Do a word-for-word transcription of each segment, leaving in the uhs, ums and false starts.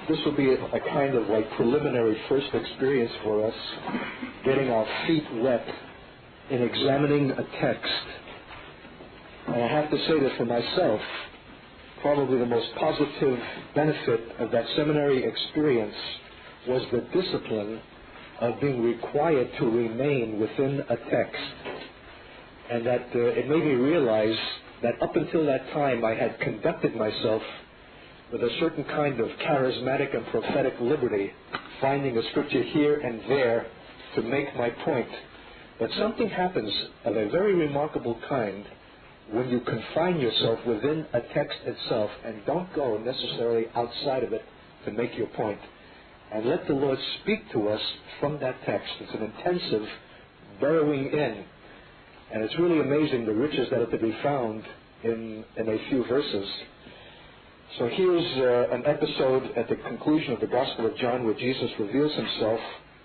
this will be a, a kind of like preliminary first experience for us, getting our feet wet in examining a text. And I have to say that for myself, probably the most positive benefit of that seminary experience was the discipline of being required to remain within a text. And that uh, it made me realize that up until that time I had conducted myself with a certain kind of charismatic and prophetic liberty, finding a scripture here and there to make my point. But something happens of a very remarkable kind when you confine yourself within a text itself and don't go necessarily outside of it to make your point. And let the Lord speak to us from that text. It's an intensive burrowing in. And it's really amazing the riches that are to be found in, in a few verses. So here's uh, an episode at the conclusion of the Gospel of John where Jesus reveals himself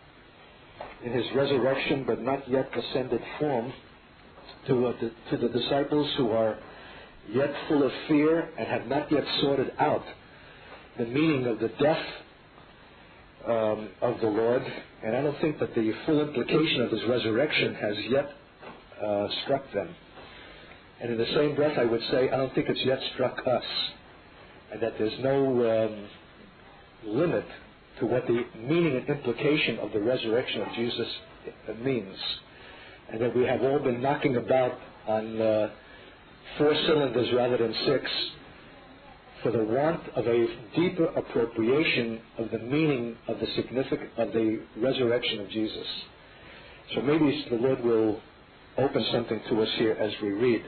in his resurrection but not yet ascended form to, uh, the, to the disciples who are yet full of fear and have not yet sorted out the meaning of the death um, of the Lord. And I don't think that the full implication of his resurrection has yet uh, struck them. And in the same breath I would say I don't think it's yet struck us. And that there's no um, limit to what the meaning and implication of the resurrection of Jesus means. And that we have all been knocking about on uh, four cylinders rather than six for the want of a deeper appropriation of the meaning of the significance of the resurrection of Jesus. So maybe the Lord will open something to us here as we read.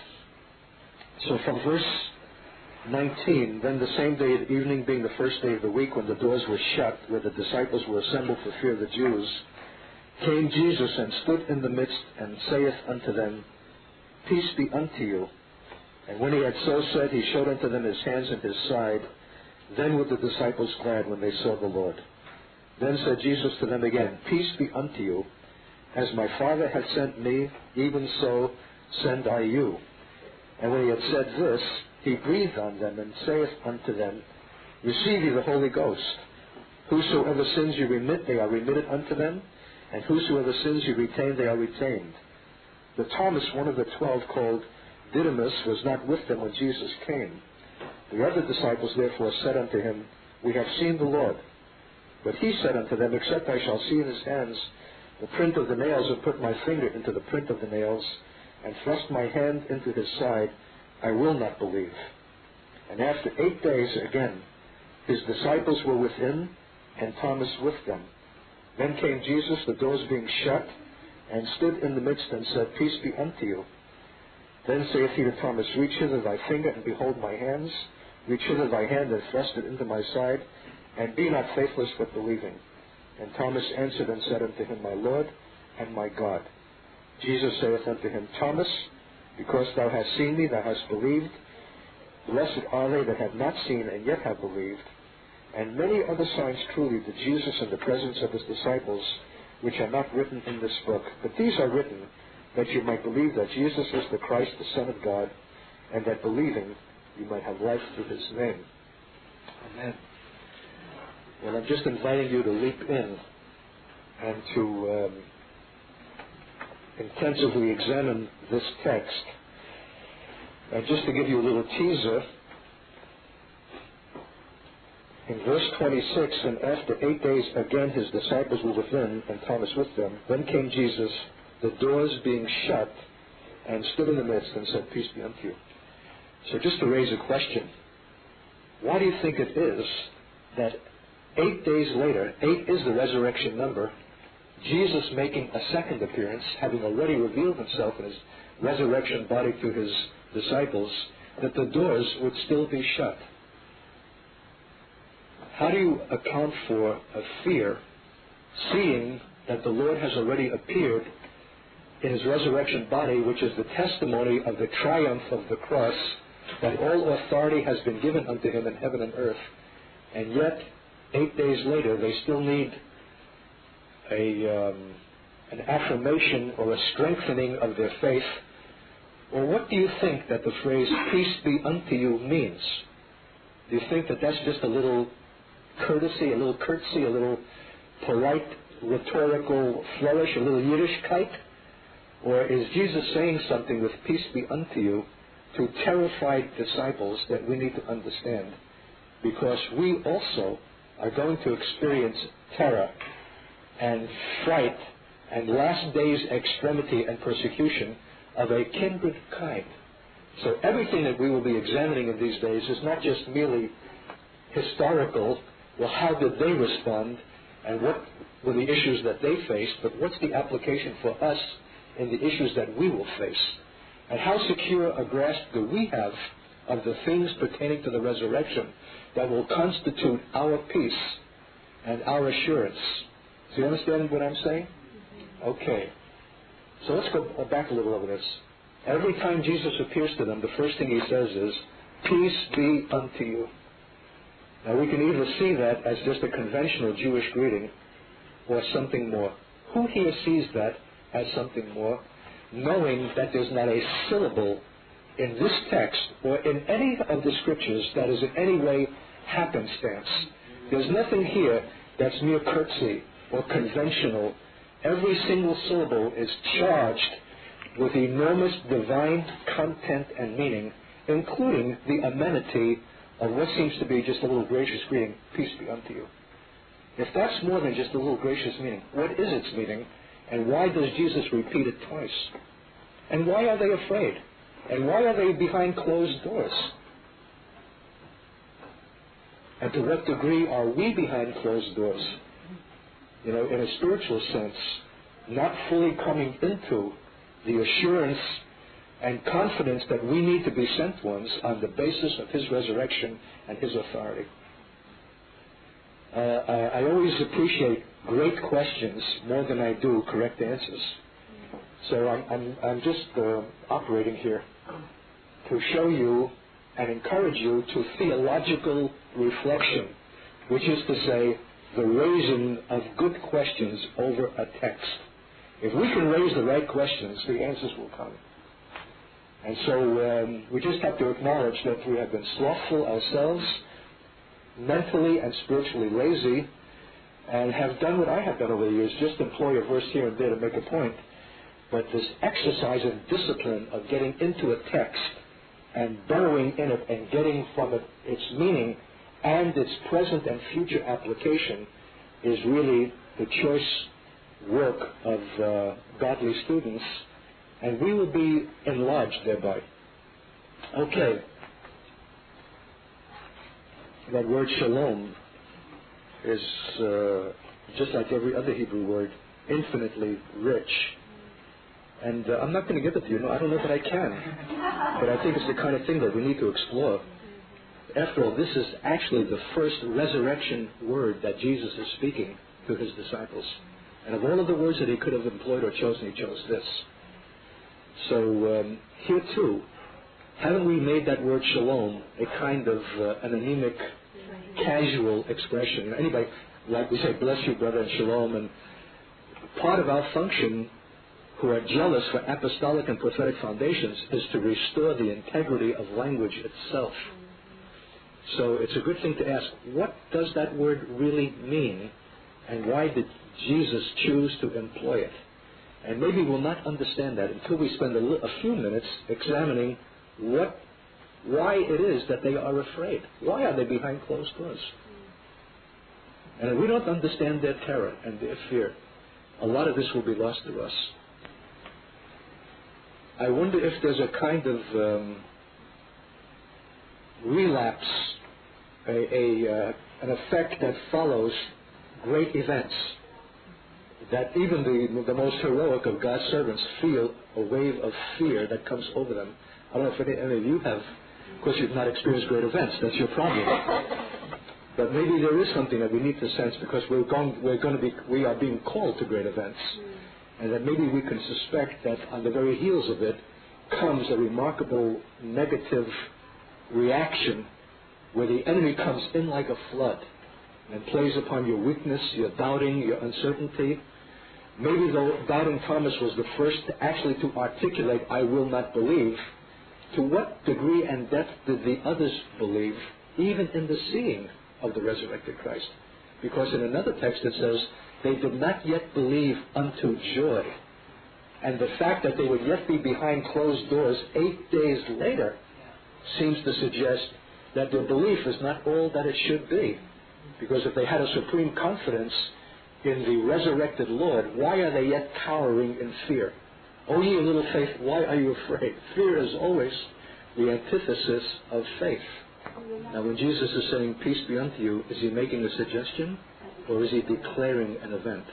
So from verse nineteen, then the same day at evening, being the first day of the week, when the doors were shut, where the disciples were assembled for fear of the Jews, came Jesus and stood in the midst, and saith unto them, Peace be unto you. And when he had so said, he showed unto them his hands and his side. Then were the disciples glad when they saw the Lord. Then said Jesus to them again, Peace be unto you. As my Father hath sent me, even so send I you. And when he had said this, he breathed on them, and saith unto them, Receive ye the Holy Ghost. Whosoever sins you remit, they are remitted unto them, and whosoever sins you retain, they are retained. The Thomas, one of the twelve, called Didymus, was not with them when Jesus came. The other disciples therefore said unto him, We have seen the Lord. But he said unto them, Except I shall see in his hands the print of the nails, and put my finger into the print of the nails, and thrust my hand into his side, I will not believe. And after eight days again, his disciples were within, and Thomas with them. Then came Jesus, the doors being shut, and stood in the midst, and said, Peace be unto you. Then saith he to Thomas, Reach hither thy finger, and behold my hands. Reach hither thy hand, and thrust it into my side, and be not faithless, but believing. And Thomas answered and said unto him, My Lord and my God. Jesus saith unto him, Thomas, because thou hast seen me, thou hast believed. Blessed are they that have not seen and yet have believed. And many other signs truly did Jesus in the presence of his disciples, which are not written in this book. But these are written, that you might believe that Jesus is the Christ, the Son of God, and that believing you might have life through his name. Amen. Well, I'm just inviting you to leap in and to um, intensively examine this text. And just to give you a little teaser, in verse twenty-six, and after eight days again his disciples were within, and Thomas with them. Then came Jesus, the doors being shut, and stood in the midst, and said, Peace be unto you. So just to raise a question, why do you think it is that eight days later, eight is the resurrection number, Jesus making a second appearance, having already revealed himself in his resurrection body to his disciples, that the doors would still be shut? How do you account for a fear, seeing that the Lord has already appeared in his resurrection body, which is the testimony of the triumph of the cross, that all authority has been given unto him in heaven and earth, and yet, eight days later, they still need a um, an affirmation or a strengthening of their faith? Or what do you think that the phrase, peace be unto you, means? Do you think that that's just a little courtesy, a little curtsy, a little polite rhetorical flourish, a little Yiddishkeit? Or is Jesus saying something with peace be unto you to terrified disciples that we need to understand? Because we also are going to experience terror and fright and last days extremity and persecution of a kindred kind. So everything that we will be examining in these days is not just merely historical, well, how did they respond and what were the issues that they faced, but what's the application for us in the issues that we will face? And how secure a grasp do we have of the things pertaining to the resurrection that will constitute our peace and our assurance? Do you understand what I'm saying? Okay. So let's go back a little over this. Every time Jesus appears to them, the first thing he says is, peace be unto you. Now we can either see that as just a conventional Jewish greeting or something more. Who here sees that as something more, knowing that there's not a syllable in this text or in any of the scriptures that is in any way happenstance? There's nothing here that's mere curtsy or conventional. Every single syllable is charged with enormous divine content and meaning, including the amenity of what seems to be just a little gracious greeting, peace be unto you. If that's more than just a little gracious meaning, what is its meaning, and why does Jesus repeat it twice? And why are they afraid? And why are they behind closed doors? And to what degree are we behind closed doors? You know, in a spiritual sense, not fully coming into the assurance and confidence that we need to be sent ones on the basis of his resurrection and his authority. Uh, I, I always appreciate great questions more than I do correct answers. So I'm, I'm, I'm just uh, operating here to show you and encourage you to theological reflection, which is to say, the raising of good questions over a text. If we can raise the right questions, the answers will come. And so um, we just have to acknowledge that we have been slothful ourselves, mentally and spiritually lazy, and have done what I have done over the years, just employ a verse here and there to make a point. But this exercise and discipline of getting into a text and burrowing in it and getting from it its meaning and its present and future application is really the choice work of uh, godly students, and we will be enlarged thereby. Okay. That word shalom is, uh, just like every other Hebrew word, infinitely rich. And uh, I'm not going to give it to you. No, I don't know that I can. But I think it's the kind of thing that we need to explore. After all, this is actually the first resurrection word that Jesus is speaking to his disciples. And of all of the words that he could have employed or chosen, he chose this. So um, here too, haven't we made that word shalom a kind of uh, an anemic, casual expression? Anybody, like we say, bless you, brother, and shalom. And part of our function, who are jealous for apostolic and prophetic foundations, is to restore the integrity of language itself. So it's a good thing to ask, what does that word really mean, and why did Jesus choose to employ it? And maybe we'll not understand that until we spend a, li- a few minutes examining what, why it is that they are afraid. Why are they behind closed doors? And if we don't understand their terror and their fear, a lot of this will be lost to us. I wonder if there's a kind of um, relapse, a, a uh, an effect that follows great events, that even the, the most heroic of God's servants feel a wave of fear that comes over them. I don't know if any, any of you have. Of course, you've not experienced great events. That's your problem. But maybe there is something that we need to sense, because we're going, we're going to be, we are being called to great events. And that maybe we can suspect that on the very heels of it comes a remarkable negative reaction where the enemy comes in like a flood and plays upon your weakness, your doubting, your uncertainty. Maybe though doubting Thomas was the first actually to articulate, I will not believe, to what degree and depth did the others believe, even in the seeing of the resurrected Christ. Because in another text it says, they did not yet believe unto joy. And the fact that they would yet be behind closed doors eight days later seems to suggest that their belief is not all that it should be. Because if they had a supreme confidence in the resurrected Lord, why are they yet cowering in fear? O ye of little faith, why are you afraid? Fear is always the antithesis of faith. Now when Jesus is saying, peace be unto you, is he making a suggestion or is he declaring an event?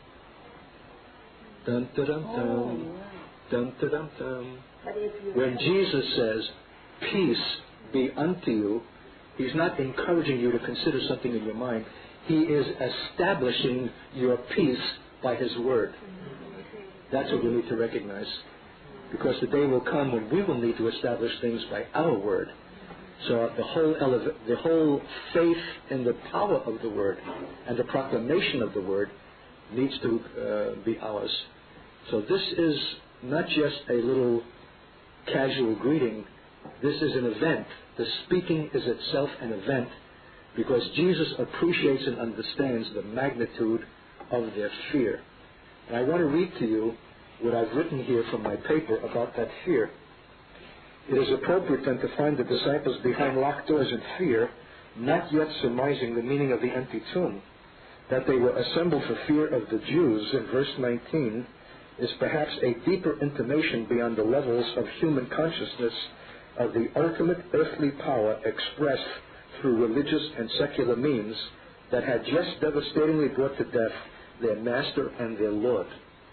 Dun, dun, dun, dun. Dun, dun, dun, dun. When Jesus says, peace be unto you, he's not encouraging you to consider something in your mind. He is establishing your peace by his word. That's what we need to recognize. Because the day will come when we will need to establish things by our word. So the whole eleva- the whole faith in the power of the word and the proclamation of the word needs to uh, be ours. So this is not just a little casual greeting. This is an event. The speaking is itself an event because Jesus appreciates and understands the magnitude of their fear. And I want to read to you what I've written here from my paper about that fear. It is appropriate then to find the disciples behind locked doors in fear, not yet surmising the meaning of the empty tomb. That they were assembled for fear of the Jews in verse nineteen is perhaps a deeper intimation beyond the levels of human consciousness of the ultimate earthly power expressed through religious and secular means that had just devastatingly brought to death their master and their Lord.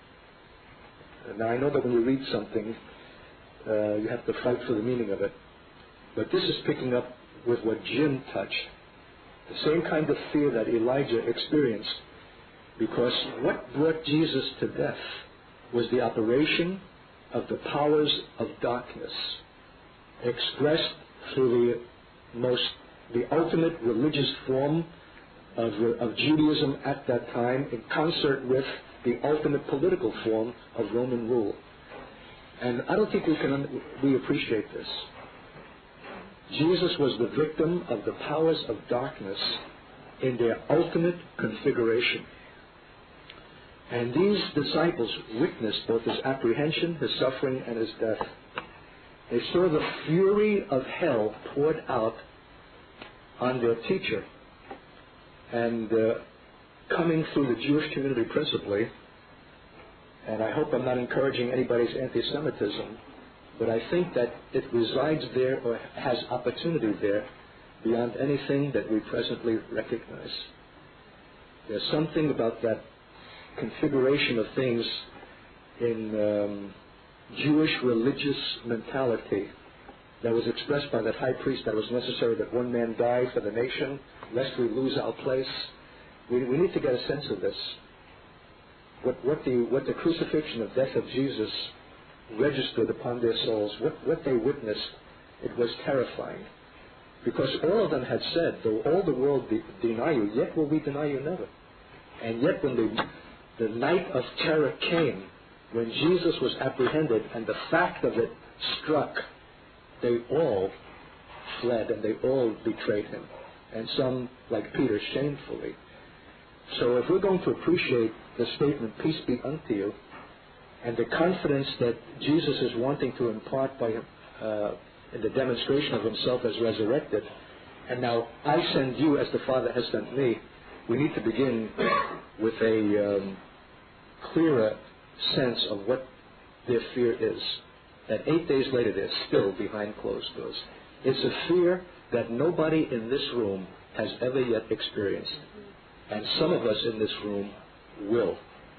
Now I know that when you read something, uh, you have to fight for the meaning of it. But this is picking up with what Jim touched. The same kind of fear that Elijah experienced. Because what brought Jesus to death was the operation of the powers of darkness, expressed through the most, the ultimate religious form of, of Judaism at that time, in concert with the ultimate political form of Roman rule. And I don't think we can we appreciate this. Jesus was the victim of the powers of darkness in their ultimate configuration. And these disciples witnessed both his apprehension, his suffering, and his death. They saw the fury of hell poured out on their teacher. And uh, coming through the Jewish community principally, and I hope I'm not encouraging anybody's anti-Semitism, but I think that it resides there or has opportunity there beyond anything that we presently recognize. There's something about that configuration of things in um, Jewish religious mentality that was expressed by that high priest that it was necessary that one man die for the nation, lest we lose our place. We, we need to get a sense of this. What, what, the, what the crucifixion and death of Jesus registered upon their souls, what, what they witnessed, it was terrifying. Because all of them had said, though all the world de- deny you, yet will we deny you never. And yet when the, the night of terror came, when Jesus was apprehended and the fact of it struck, they all fled and they all betrayed him. And some, like Peter, shamefully. So if we're going to appreciate the statement, peace be unto you, and the confidence that Jesus is wanting to impart by uh, in the demonstration of himself as resurrected, and now I send you as the Father has sent me, we need to begin with a um, clearer sense of what their fear is. That eight days later they're still behind closed doors. It's a fear that nobody in this room has ever yet experienced. And some of us in this room will.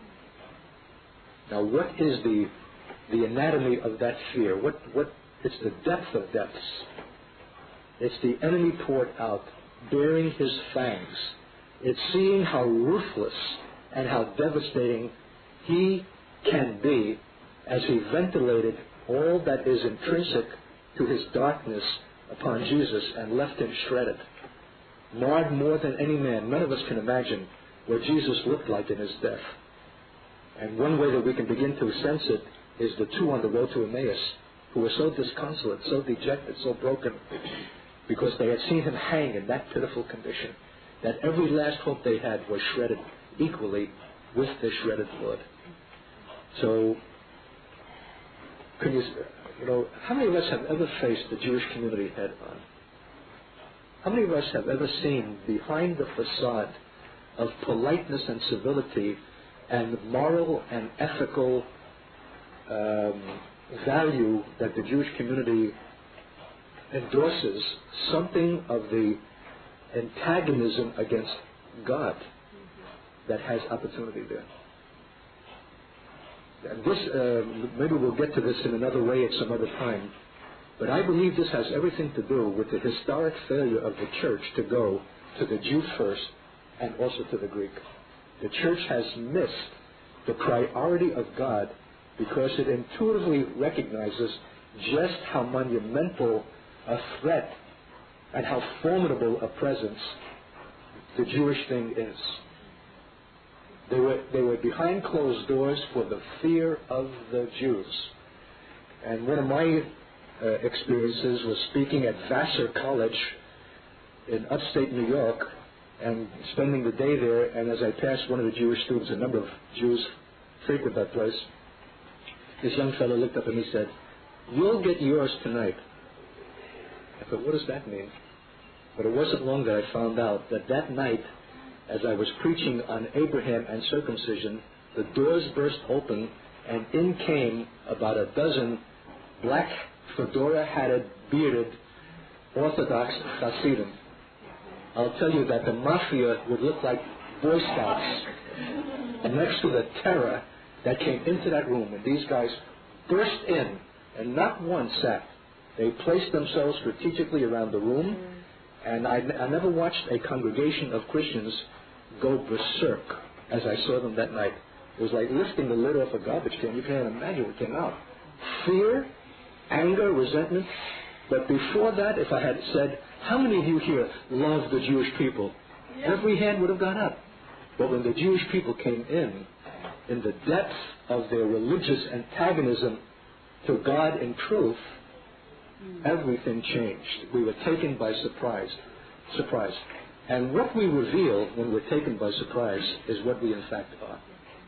Now what is the the anatomy of that fear? What what it's the depth of depths. It's the enemy poured out, bearing his fangs. It's seeing how ruthless and how devastating he can be as he ventilated all that is intrinsic to his darkness upon Jesus and left him shredded. Marred more than any man. None of us can imagine what Jesus looked like in his death. And one way that we can begin to sense it is the two on the road to Emmaus who were so disconsolate, so dejected, so broken, because they had seen him hang in that pitiful condition. that every last hope they had was shredded equally with the shredded blood. So, can you, you know, how many of us have ever faced the Jewish community head on? How many of us have ever seen behind the facade of politeness and civility and moral and ethical um, value that the Jewish community endorses something of the antagonism against God that has opportunity there? And this, uh, maybe we'll get to this in another way at some other time, but I believe this has everything to do with the historic failure of the church to go to the Jew first and also to the Greek. The church has missed the priority of God because it intuitively recognizes just how monumental a threat and how formidable a presence the Jewish thing is. They were, they were behind closed doors for the fear of the Jews. And one of my uh, experiences was speaking at Vassar College in upstate New York and spending the day there, and as I passed one of the Jewish students, a number of Jews frequent that place, this young fellow looked up and he said, "You'll get yours tonight." I thought, what does that mean? But it wasn't long that I found out that that night, as I was preaching on Abraham and circumcision, the doors burst open and in came about a dozen black, fedora-hatted, bearded, Orthodox Hasidim. I'll tell you that the mafia would look like Boy Scouts. And next to the terror that came into that room, and these guys burst in, and not one sat. They placed themselves strategically around the room, and I, I never watched a congregation of Christians go berserk as I saw them that night. It was like lifting the lid off a garbage can. You can't imagine what came out. Fear, anger, resentment. But before that, if I had said, how many of you here love the Jewish people? Yeah. Every hand would have gone up. But when the Jewish people came in, in the depth of their religious antagonism to God in truth, mm. everything changed. We were taken by surprise. Surprise. And what we reveal when we're taken by surprise is what we in fact are.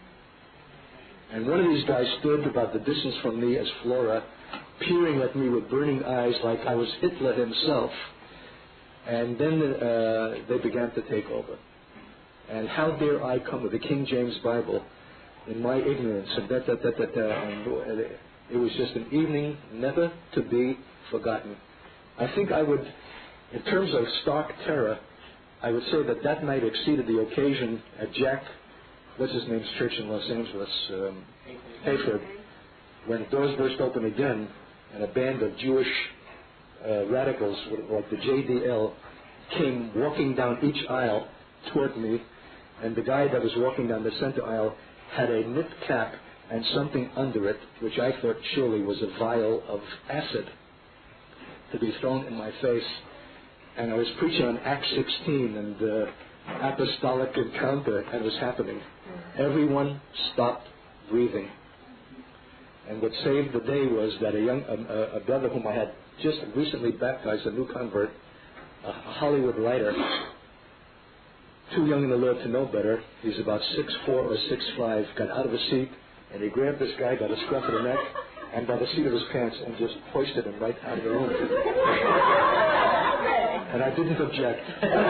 And one of these guys stood about the distance from me as Flora, peering at me with burning eyes like I was Hitler himself. And then uh, they began to take over. And how dare I come with the King James Bible in my ignorance, and da, da, da, da, da, and it was just an evening never to be forgotten. I think I would, in terms of stark terror, I would say that that night exceeded the occasion at Jack, what's his name's church in Los Angeles, um, Hayford, when doors burst open again, and a band of Jewish uh, radicals, like the J D L, came walking down each aisle toward me, and the guy that was walking down the center aisle had a knit cap and something under it, which I thought surely was a vial of acid to be thrown in my face. And I was preaching on Acts sixteen and the uh, apostolic encounter, and it was happening. Everyone stopped breathing. And what saved the day was that a young a, a brother whom I had just recently baptized, a new convert, a Hollywood writer, too young in the Lord to know better. He's about six four or six five, got out of a seat, and he grabbed this guy by the scruff of the neck and by the seat of his pants and just hoisted him right out of the room. And I didn't object.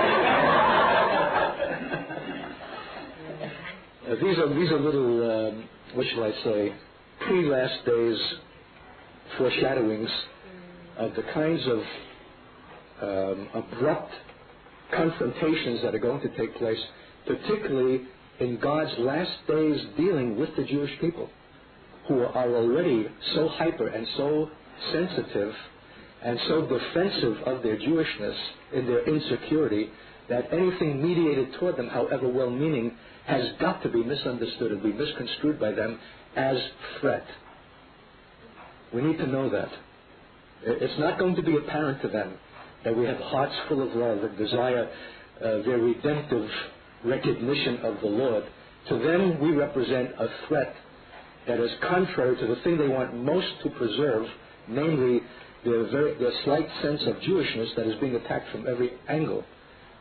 uh, these are these are little, um, what shall I say, pre-last days foreshadowings of the kinds of um, abrupt confrontations that are going to take place, particularly in God's last days dealing with the Jewish people, who are already so hyper and so sensitive and so defensive of their Jewishness in their insecurity that anything mediated toward them, however well-meaning, has got to be misunderstood and be misconstrued by them as threat. We need to know that. It's not going to be apparent to them that we have hearts full of love and desire uh, their redemptive recognition of the Lord. To them, we represent a threat that is contrary to the thing they want most to preserve, namely their, very, their slight sense of Jewishness that is being attacked from every angle.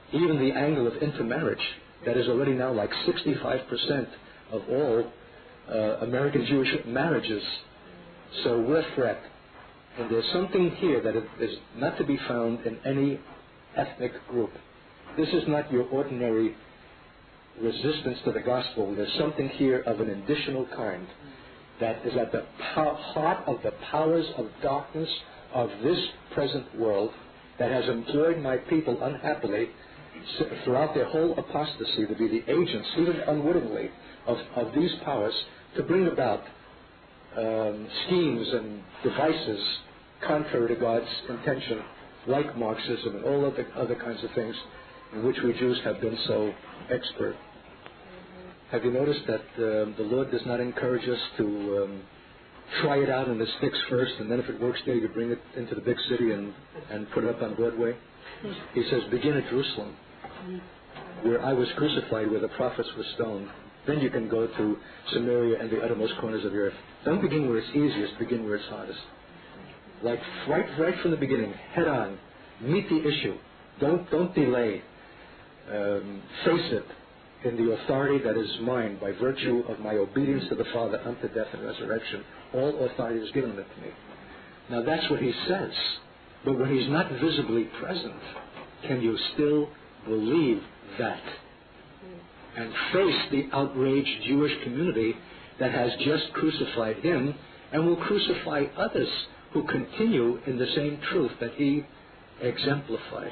even the angle of intermarriage, that is already now like sixty-five percent of all uh, American Jewish marriages. So we're a threat. And there's something here that is not to be found in any ethnic group. This is not your ordinary resistance to the gospel. There's something here of an additional kind that is at the heart of the powers of darkness of this present world that has employed my people unhappily throughout their whole apostasy to be the agents, even unwittingly, of, of these powers to bring about um, schemes and devices contrary to God's intention, like Marxism and all other, other kinds of things in which we Jews have been so expert. Mm-hmm. Have you noticed that uh, the Lord does not encourage us to um, try it out in the sticks first, and then if it works there, you bring it into the big city and, and put it up on Broadway? Mm-hmm. He says, begin at Jerusalem, mm-hmm. where I was crucified, where the prophets were stoned. Then you can go to Samaria and the uttermost corners of the earth. Don't begin where it's easiest, begin where it's hardest. Like right, right from the beginning, head on, meet the issue. Don't, don't delay. Um, face it in the authority that is mine by virtue of my obedience to the Father unto death and resurrection. All authority is given to me. Now that's what he says. But when he's not visibly present, can you still believe that? And face the outraged Jewish community that has just crucified him and will crucify others who continue in the same truth that he exemplified.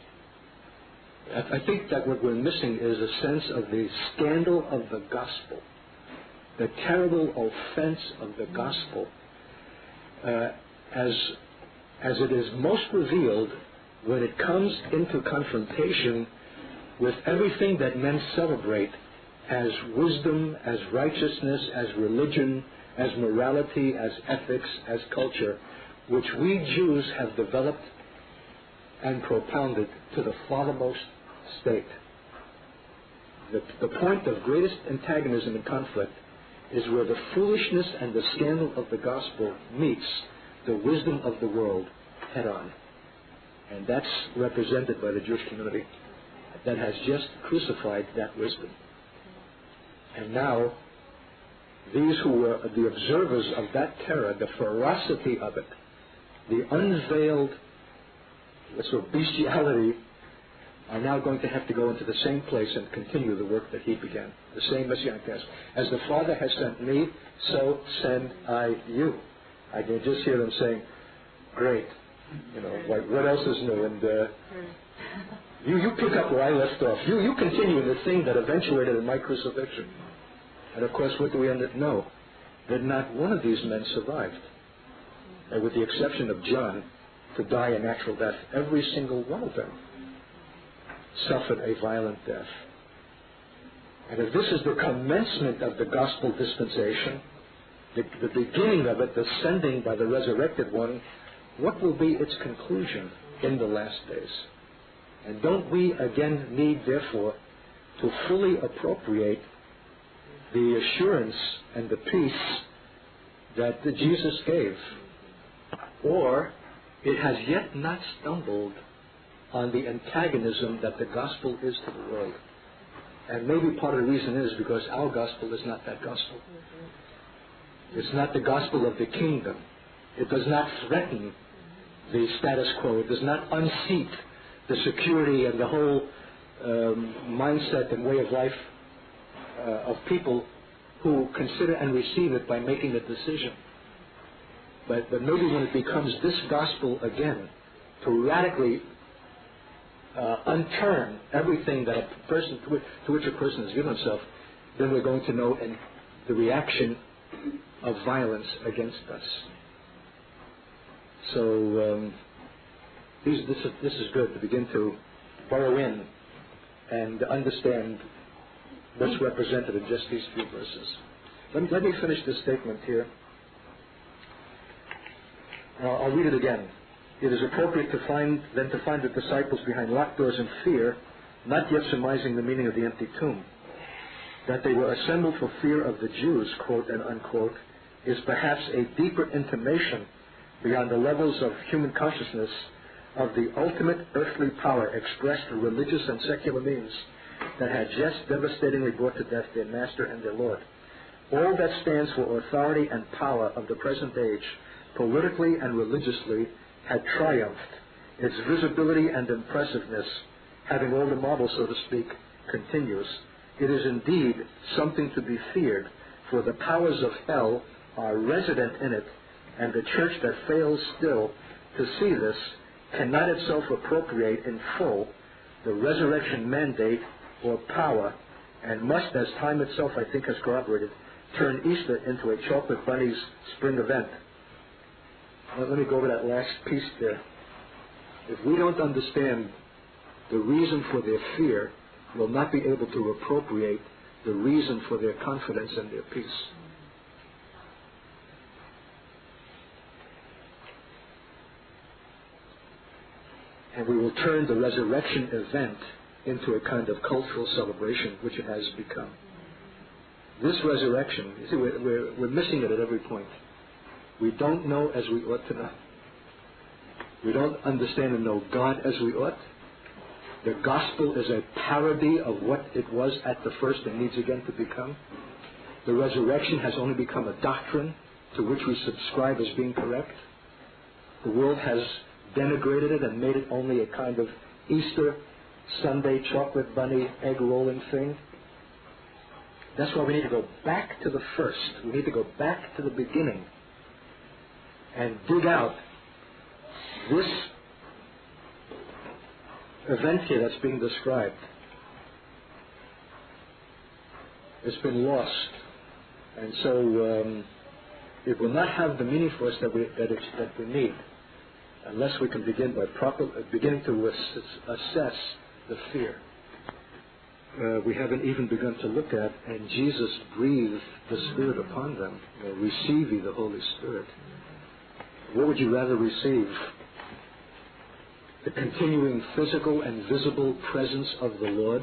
I think that what we're missing is a sense of the scandal of the gospel, the terrible offense of the gospel, uh, as, as it is most revealed when it comes into confrontation with everything that men celebrate as wisdom, as righteousness, as religion, as morality, as ethics, as culture, which we Jews have developed and propounded to the farthermost state. The, the point of greatest antagonism and conflict is where the foolishness and the scandal of the gospel meets the wisdom of the world head on. And that's represented by the Jewish community that has just crucified that wisdom. And now, these who were the observers of that terror, the ferocity of it, the unveiled sort of bestiality, are now going to have to go into the same place and continue the work that he began, the same messianic task. As the Father has sent me, so send I you. I can just hear them saying, great, you know, like, what else is new? And uh, you, you pick up where I left off. You, you continue in the thing that eventuated in my crucifixion. And of course, what do we end up? No, that not one of these men survived. And with the exception of John, to die a natural death, every single one of them suffered a violent death. And if this is the commencement of the gospel dispensation, the, the beginning of it, the sending by the resurrected one, what will be its conclusion in the last days? And don't we again need, therefore, to fully appropriate the assurance and the peace that Jesus gave? Or it has yet not stumbled on the antagonism that the gospel is to the world. And maybe part of the reason is because our gospel is not that gospel. It's not the gospel of the kingdom. It does not threaten the status quo. It does not unseat the security and the whole um, mindset and way of life uh, of people who consider and receive it by making a decision. But, but maybe when it becomes this gospel again, to radically uh, unturn everything that a person to which, to which a person has given himself, then we're going to know in the reaction of violence against us. So um, these, this, is, this is good to begin to burrow in and understand what's represented in just these few verses. Let me, let me finish this statement here. Uh, I'll read it again. It is appropriate to find then to find the disciples behind locked doors in fear, not yet surmising the meaning of the empty tomb. That they were assembled for fear of the Jews, quote and unquote, is perhaps a deeper intimation beyond the levels of human consciousness of the ultimate earthly power expressed through religious and secular means that had just devastatingly brought to death their master and their Lord. All that stands for authority and power of the present age, politically and religiously, had triumphed. Its visibility and impressiveness, having all the marbles, so to speak, continues. It is indeed something to be feared, for the powers of hell are resident in it, and the church that fails still to see this cannot itself appropriate in full the resurrection mandate or power, and must, as time itself I think has corroborated, turn Easter into a chocolate bunny's spring event. Now, let me go over that last piece there. If we don't understand the reason for their fear, we'll not be able to appropriate the reason for their confidence and their peace. And we will turn the resurrection event into a kind of cultural celebration, which it has become. This resurrection, you see, we're, we're, we're missing it at every point. We don't know as we ought to know. We don't understand and know God as we ought. The gospel is a parody of what it was at the first and needs again to become. The resurrection has only become a doctrine to which we subscribe as being correct. The world has denigrated it and made it only a kind of Easter Sunday chocolate bunny egg rolling thing. That's why we need to go back to the first. We need to go back to the beginning and dig out this event here that's being described. It's been lost, and so um, it will not have the meaning for us that we that, it, that we need, unless we can begin by proper uh, beginning to ass- assess the fear. Uh, we haven't even begun to look at, and Jesus breathed the Spirit upon them. You know, receive ye the Holy Spirit. What would you rather receive? The continuing physical and visible presence of the Lord,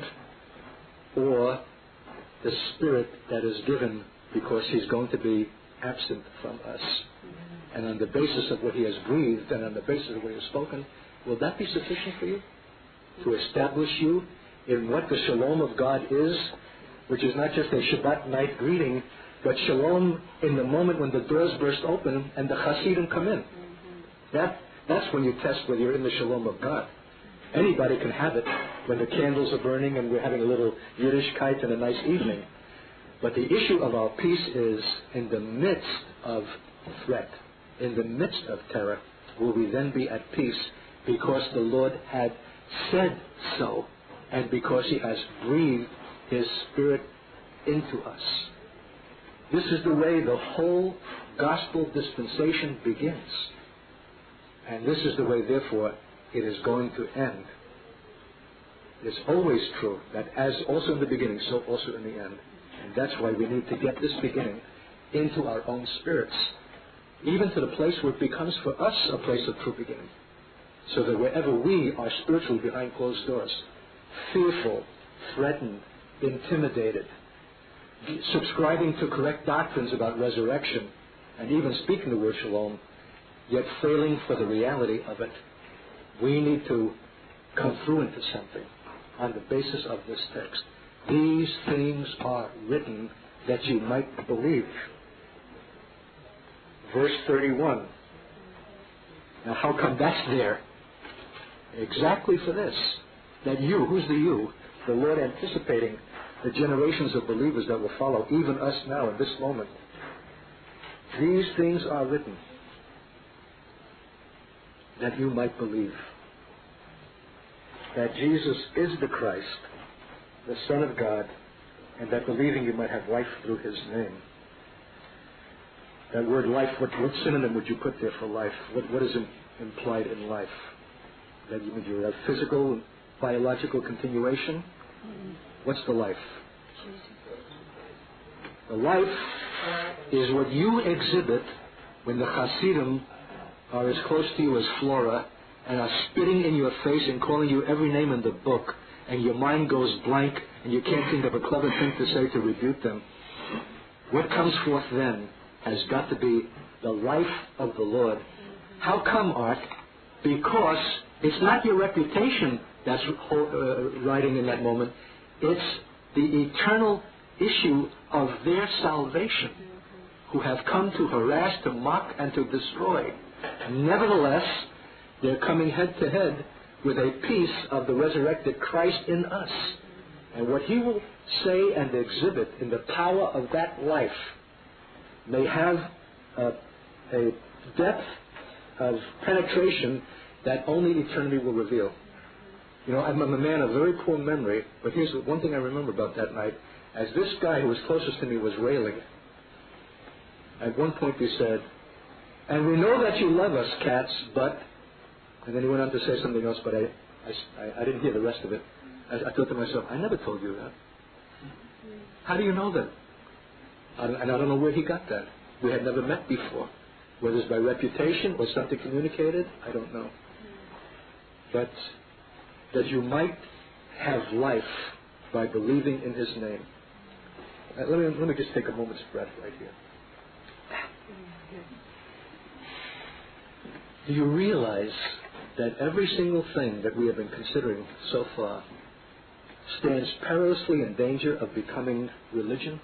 or the Spirit that is given because He's going to be absent from us? And on the basis of what He has breathed and on the basis of what He has spoken, will that be sufficient for you to establish you in what the shalom of God is, which is not just a Shabbat night greeting, but shalom in the moment when the doors burst open and the Hasidim come in? That That's when you test whether you're in the shalom of God. Anybody can have it when the candles are burning and we're having a little Yiddishkeit and a nice evening. But the issue of our peace is in the midst of threat, in the midst of terror, will we then be at peace because the Lord had said so and because He has breathed His Spirit into us. This is the way the whole gospel dispensation begins. And this is the way, therefore, it is going to end. It's always true that as also in the beginning, so also in the end. And that's why we need to get this beginning into our own spirits, even to the place where it becomes for us a place of true beginning. So that wherever we are spiritually behind closed doors, fearful, threatened, intimidated, subscribing to correct doctrines about resurrection, and even speaking the word shalom, yet failing for the reality of it, we need to come through into something on the basis of this text. These things are written that you might believe. Verse thirty-one. Now how come that's there? Exactly for this. That you, who's the you? The Lord anticipating the generations of believers that will follow, even us now in this moment. These things are written that you might believe that Jesus is the Christ, the Son of God, and that believing you might have life through His name. That word life, what, what synonym would you put there for life? What, what is in, implied in life? That you, you have physical, biological continuation? What's the life? The life is what you exhibit when the Hasidim are as close to you as Flora and are spitting in your face and calling you every name in the book, and your mind goes blank and you can't think of a clever thing to say to rebuke them. What comes forth then has got to be the life of the Lord. How come, Art, Because it's not your reputation that's uh, riding in that moment. It's the eternal issue of their salvation, who have come to harass, to mock, and to destroy. Nevertheless, they're coming head to head with a piece of the resurrected Christ in us. And what he will say and exhibit in the power of that life may have a, a depth of penetration that only eternity will reveal. You know, I'm a man of very poor memory, but here's the one thing I remember about that night. As this guy who was closest to me was railing, at one point he said, "And we know that you love us, cats, but..." And then he went on to say something else, but I, I, I didn't hear the rest of it. I, I thought to myself, I never told you that. How do you know that? I, and I don't know where he got that. We had never met before. Whether it's by reputation or something communicated, I don't know. But that you might have life by believing in his name. Uh, let me, let me just take a moment's breath right here. Do you realize that every single thing that we have been considering so far stands perilously in danger of becoming religion?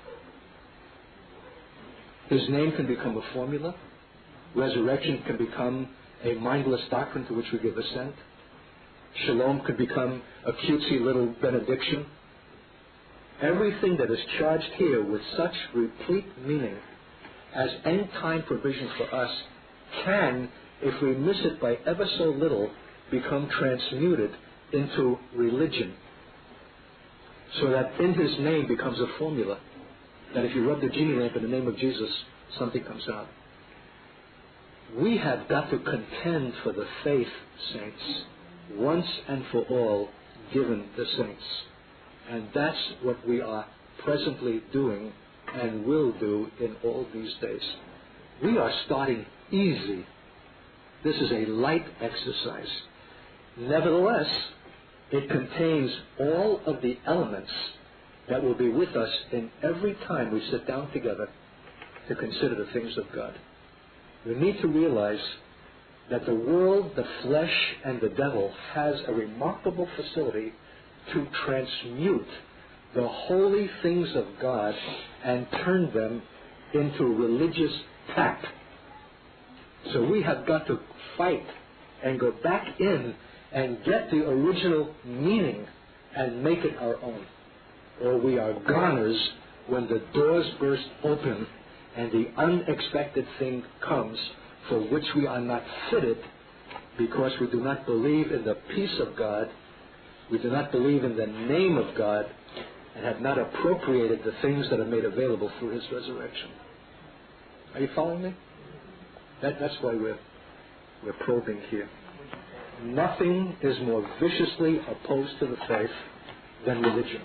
His name can become a formula. Resurrection can become a mindless doctrine to which we give assent. Shalom could become a cutesy little benediction. Everything that is charged here with such replete meaning as end-time provision for us can, if we miss it by ever so little, become transmuted into religion. So that in his name becomes a formula. That if you rub the genie lamp in the name of Jesus, something comes out. We have got to contend for the faith, saints, once and for all given the saints. And that's what we are presently doing and will do in all these days. We are starting easy. This is a light exercise. Nevertheless, it contains all of the elements that will be with us in every time we sit down together to consider the things of God. We need to realize that the world, the flesh, and the devil has a remarkable facility to transmute the holy things of God and turn them into religious tact. So we have got to fight and go back in and get the original meaning and make it our own. Or we are goners when the doors burst open and the unexpected thing comes for which we are not fitted because we do not believe in the peace of God, we do not believe in the name of God, and have not appropriated the things that are made available through his resurrection. Are you following me? That, that's why we're, we're probing here. Nothing is more viciously opposed to the faith than religion.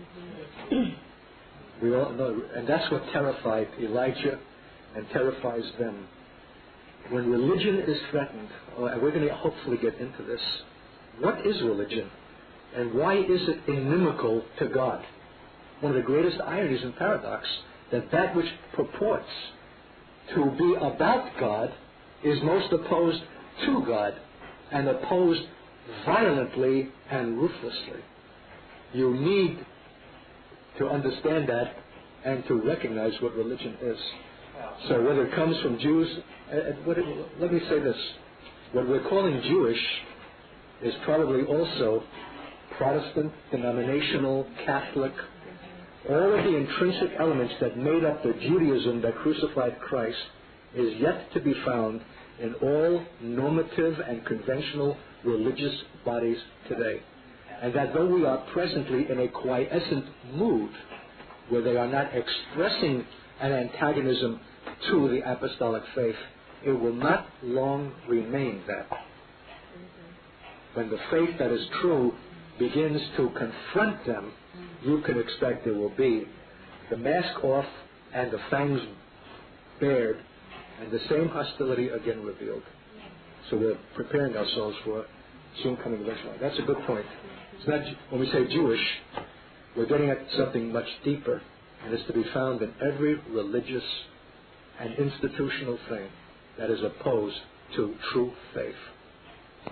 We all know, and that's what terrified Elijah and terrifies them. When religion is threatened, and we're going to hopefully get into this, what is religion? And why is it inimical to God? One of the greatest ironies and paradox, that that which purports to be about God is most opposed to God, and opposed violently and ruthlessly. You need to understand that and to recognize what religion is. So whether it comes from Jews, uh, what it, let me say this. What we're calling Jewish is probably also Protestant, denominational, Catholic, all of the intrinsic elements that made up the Judaism that crucified Christ is yet to be found in all normative and conventional religious bodies today. And that though we are presently in a quiescent mood where they are not expressing an antagonism to the apostolic faith, it will not long remain that. When the faith that is true begins to confront them, you can expect there will be the mask off and the fangs bared and the same hostility again revealed. So we're preparing ourselves for soon coming eventually. That's a good point. It's not, when we say Jewish, we're getting at something much deeper, and it's to be found in every religious and institutional thing that is opposed to true faith.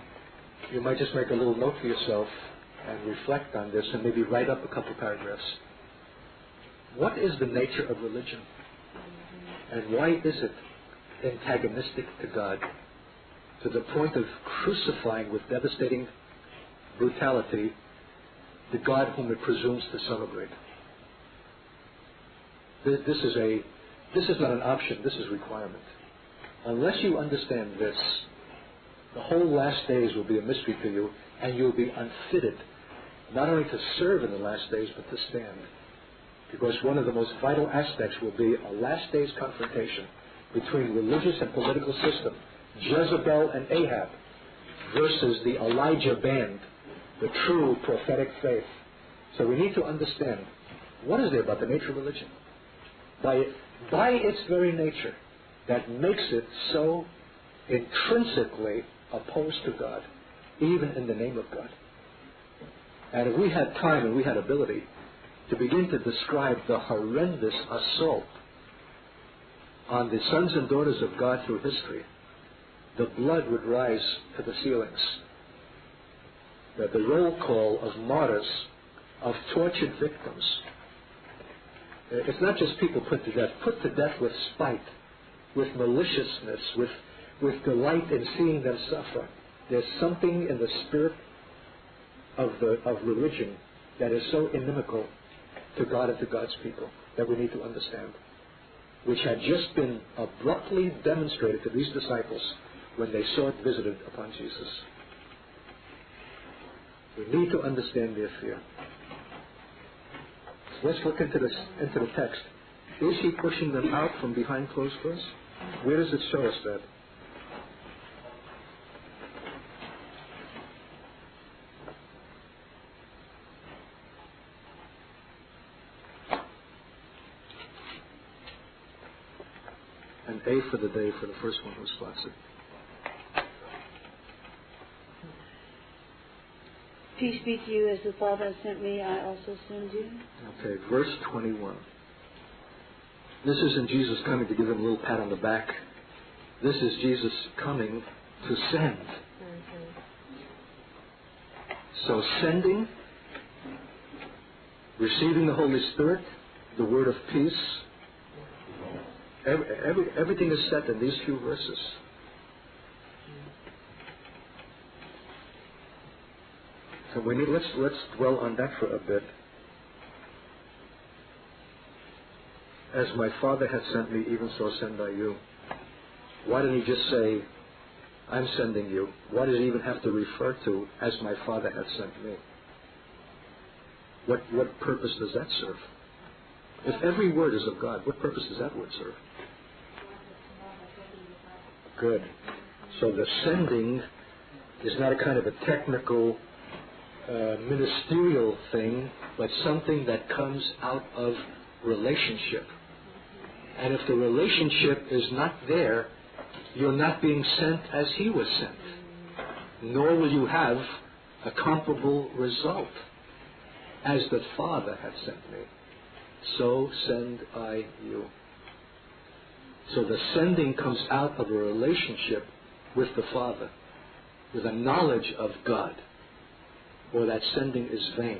you might just make a little note for yourself and reflect on this and maybe write up a couple paragraphs. What is the nature of religion? And why is it antagonistic to God to the point of crucifying with devastating brutality the God whom it presumes to celebrate? This, this is a this is not an option, this is requirement. Unless you understand this, the whole last days will be a mystery to you, and you'll be unfitted not only to serve in the last days, but to stand. Because one of the most vital aspects will be a last days confrontation between religious and political system, Jezebel and Ahab, versus the Elijah band, the true prophetic faith. So we need to understand, what is there about the nature of religion? By, by its very nature, that makes it so intrinsically opposed to God, even in the name of God. And if we had time and we had ability to begin to describe the horrendous assault on the sons and daughters of God through history, the blood would rise to the ceilings. That the roll call of martyrs, of tortured victims, it's not just people put to death, put to death with spite, with maliciousness, with, with delight in seeing them suffer. There's something in the spirit of, the, of religion that is so inimical to God and to God's people that we need to understand, which had just been abruptly demonstrated to these disciples when they saw it visited upon Jesus. We need to understand their fear. So let's look into this, into the text. Is he pushing them out from behind closed doors? Where does it show us that? And A for the day for the first one was sponsored. Peace be to you, as the Father has sent me, I also send you. Okay, verse twenty-one. This isn't Jesus coming to give him a little pat on the back. This is Jesus coming to send. Mm-hmm. So sending, receiving the Holy Spirit, the word of peace, every, every, everything is set in these few verses. So we need, let's, let's dwell on that for a bit. As my Father has sent me, even so send I you. Why didn't he just say, I'm sending you? Why does he even have to refer to, as my Father has sent me? What, what purpose does that serve? If every word is of God, what purpose does that word serve? Good. So the sending is not a kind of a technical, uh, ministerial thing, but something that comes out of relationship. And if the relationship is not there, you're not being sent as he was sent. Nor will you have a comparable result. As the Father hath sent me, so send I you. So the sending comes out of a relationship with the Father, with a knowledge of God, or that sending is vain.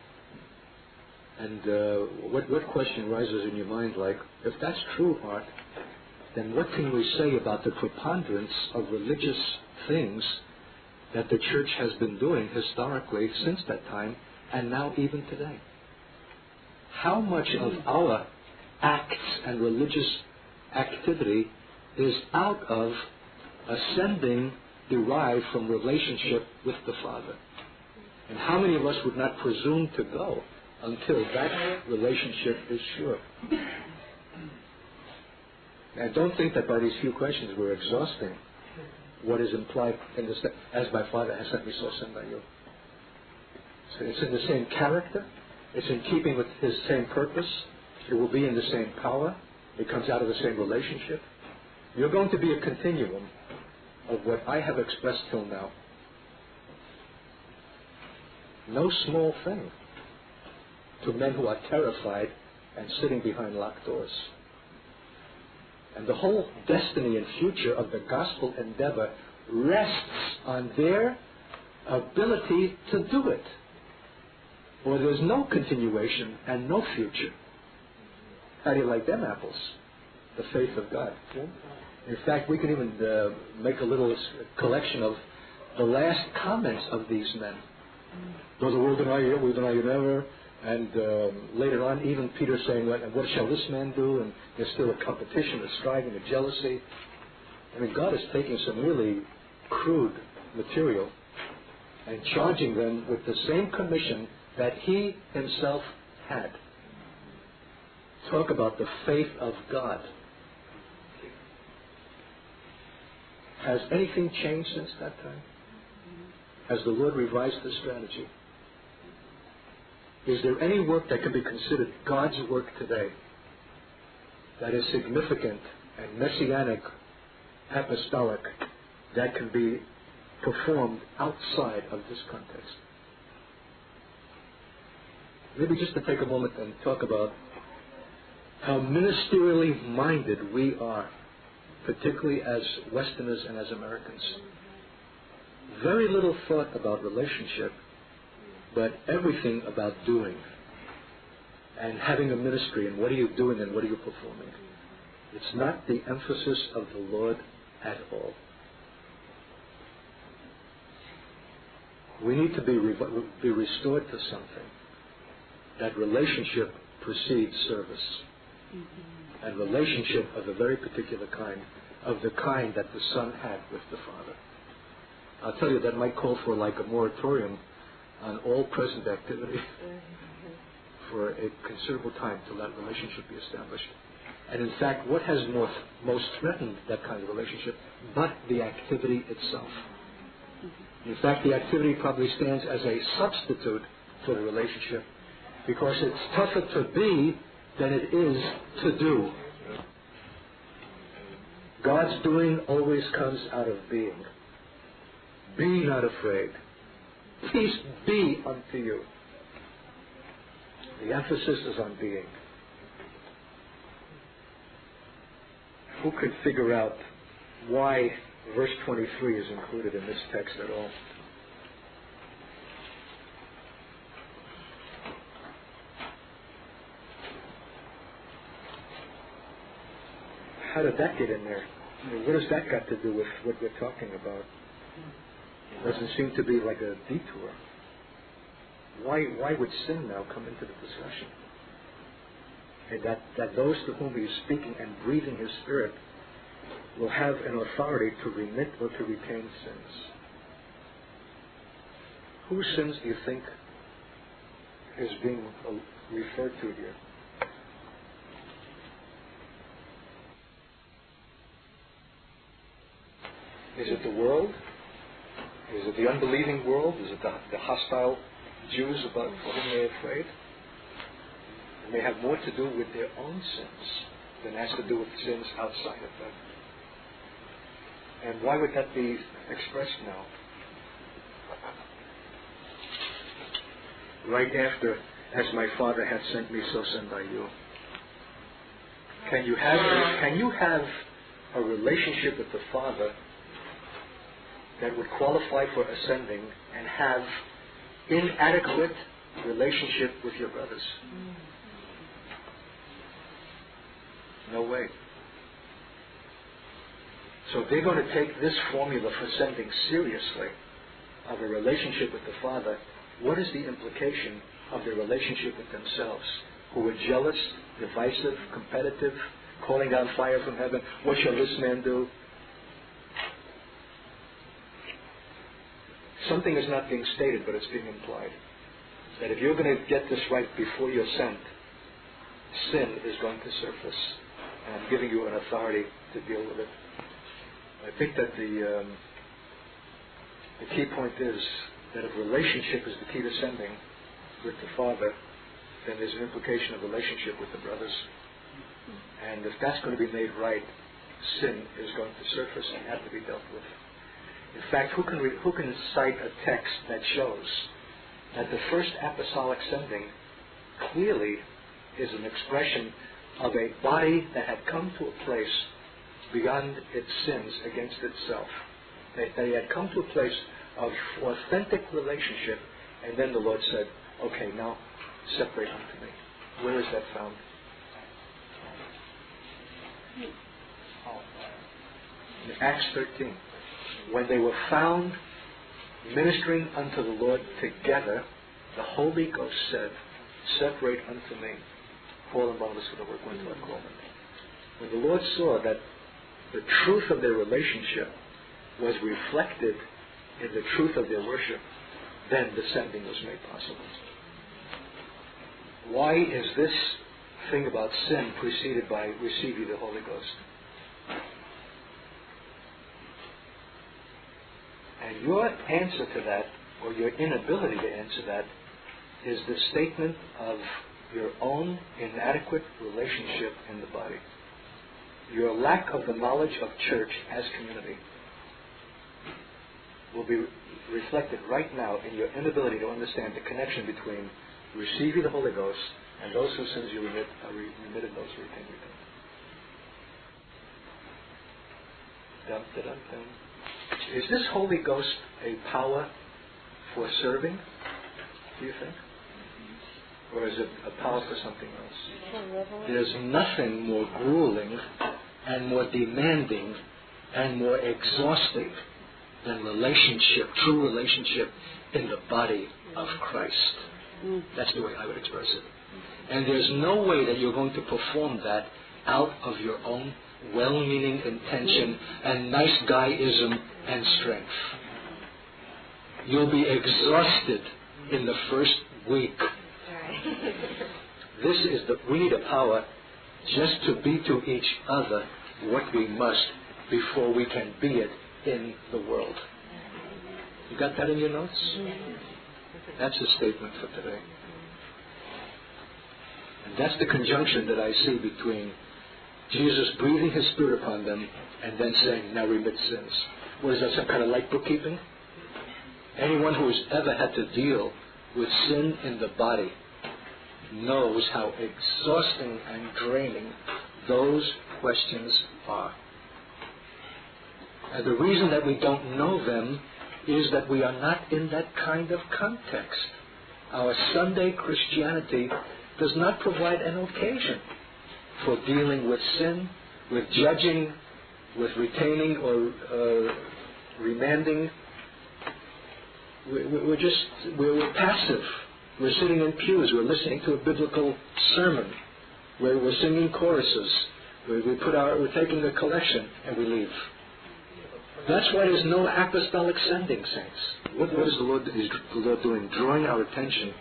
And uh, what, what question rises in your mind like, if that's true, Art, then what can we say about the preponderance of religious things that the church has been doing historically since that time and now even today? How much of our acts and religious activity is out of a sending derived from relationship with the Father? And how many of us would not presume to go until that relationship is sure? And don't think that by these few questions we're exhausting what is implied in this, as my Father has sent me, so send I you. So it's in the same character, it's in keeping with his same purpose, it will be in the same power, it comes out of the same relationship. You're going to be a continuum of what I have expressed till now. No small thing to men who are terrified and sitting behind locked doors. And the whole destiny and future of the gospel endeavor rests on their ability to do it. Or there's no continuation and no future. How do you like them apples? The faith of God. In fact, we can even uh, make a little collection of the last comments of these men. Though the world deny you, we deny you never. And um, later on, even Peter saying, what, what shall this man do? And there's still a competition, a striving, a jealousy. I mean, God is taking some really crude material and charging them with the same commission that he himself had. Talk about the faith of God. Has anything changed since that time? Has the Lord revised the strategy? Is there any work that can be considered God's work today that is significant and messianic, apostolic, that can be performed outside of this context? Maybe just to take a moment and talk about how ministerially minded we are, particularly as Westerners and as Americans. Very little thought about relationship, but everything about doing and having a ministry and what are you doing and what are you performing. It's not the emphasis of the Lord at all. We need to be, re- be restored to something. That relationship precedes service. Mm-hmm. And relationship of a very particular kind, of the kind that the Son had with the Father. I'll tell you, that might call for like a moratorium on all present activity for a considerable time till that relationship be established. And in fact, what has most, most threatened that kind of relationship but the activity itself? In fact, the activity probably stands as a substitute for the relationship because it's tougher to be than it is to do. God's doing always comes out of being. Be not afraid. Peace be unto you. The emphasis is on being. Who could figure out why verse twenty-three is included in this text at all? How did that get in there? I mean, what has that got to do with what we're talking about? It doesn't seem to be like a detour. Why why would sin now come into the discussion? And that, that those to whom he is speaking and breathing his Spirit will have an authority to remit or to retain sins. Whose sins do you think is being referred to here? Is it the world? Is it the unbelieving world? Is it the, the hostile Jews about for whom they are afraid? It may have more to do with their own sins than has to do with sins outside of them. And why would that be expressed now? Right after, as my Father hath sent me, so send I you. Can you have a, can you have a relationship with the Father that would qualify for ascending and have inadequate relationship with your brothers? No way. So if they're going to take this formula for ascending seriously of a relationship with the Father, what is the implication of their relationship with themselves? Who are jealous, divisive, competitive, calling down fire from heaven. What shall this man do? Something is not being stated, but it's being implied. That if you're going to get this right before you ascend, sin is going to surface. And I'm giving you an authority to deal with it. I think that the, um, the key point is that if relationship is the key to ascending with the Father, then there's an implication of relationship with the brothers. And if that's going to be made right, sin is going to surface and have to be dealt with. In fact, who can, re- who can cite a text that shows that the first apostolic sending clearly is an expression of a body that had come to a place beyond its sins against itself? They, they had come to a place of authentic relationship, and then the Lord said, okay, now separate unto me. Where is that found? In Acts thirteen. When they were found ministering unto the Lord together, the Holy Ghost said, separate unto me Paul and Barnabas for the work went to our call. When the Lord saw that the truth of their relationship was reflected in the truth of their worship, then the sending was made possible. Why is this thing about sin preceded by receiving the Holy Ghost? And your answer to that, or your inability to answer that, is the statement of your own inadequate relationship in the body. Your lack of the knowledge of church as community will be reflected right now in your inability to understand the connection between receiving the Holy Ghost and those whose sins you remit, are remitted, those who retain retain. Dum, dum, dum, dum. Is this Holy Ghost a power for serving, do you think? Or is it a power for something else? There's nothing more grueling and more demanding and more exhausting than relationship, true relationship in the body of Christ. That's the way I would express it. And there's no way that you're going to perform that out of your own well-meaning intention and nice guyism and strength. You'll be exhausted in the first week. This is the, we need a power just to be to each other what we must before we can be it in the world. You got that in your notes? That's the statement for today. And that's the conjunction that I see between Jesus breathing His Spirit upon them and then saying, now remit sins. What is that, some kind of light bookkeeping? Anyone who has ever had to deal with sin in the body knows how exhausting and draining those questions are. And the reason that we don't know them is that we are not in that kind of context. Our Sunday Christianity does not provide an occasion for dealing with sin, with judging, with retaining or uh, remanding. We're just, we're passive. We're sitting in pews. We're listening to a biblical sermon. Where we're singing choruses. Where we put our, we're taking a collection and we leave. That's why there's no apostolic sending, saints. What, what is the Lord, is the Lord doing? Drawing our attention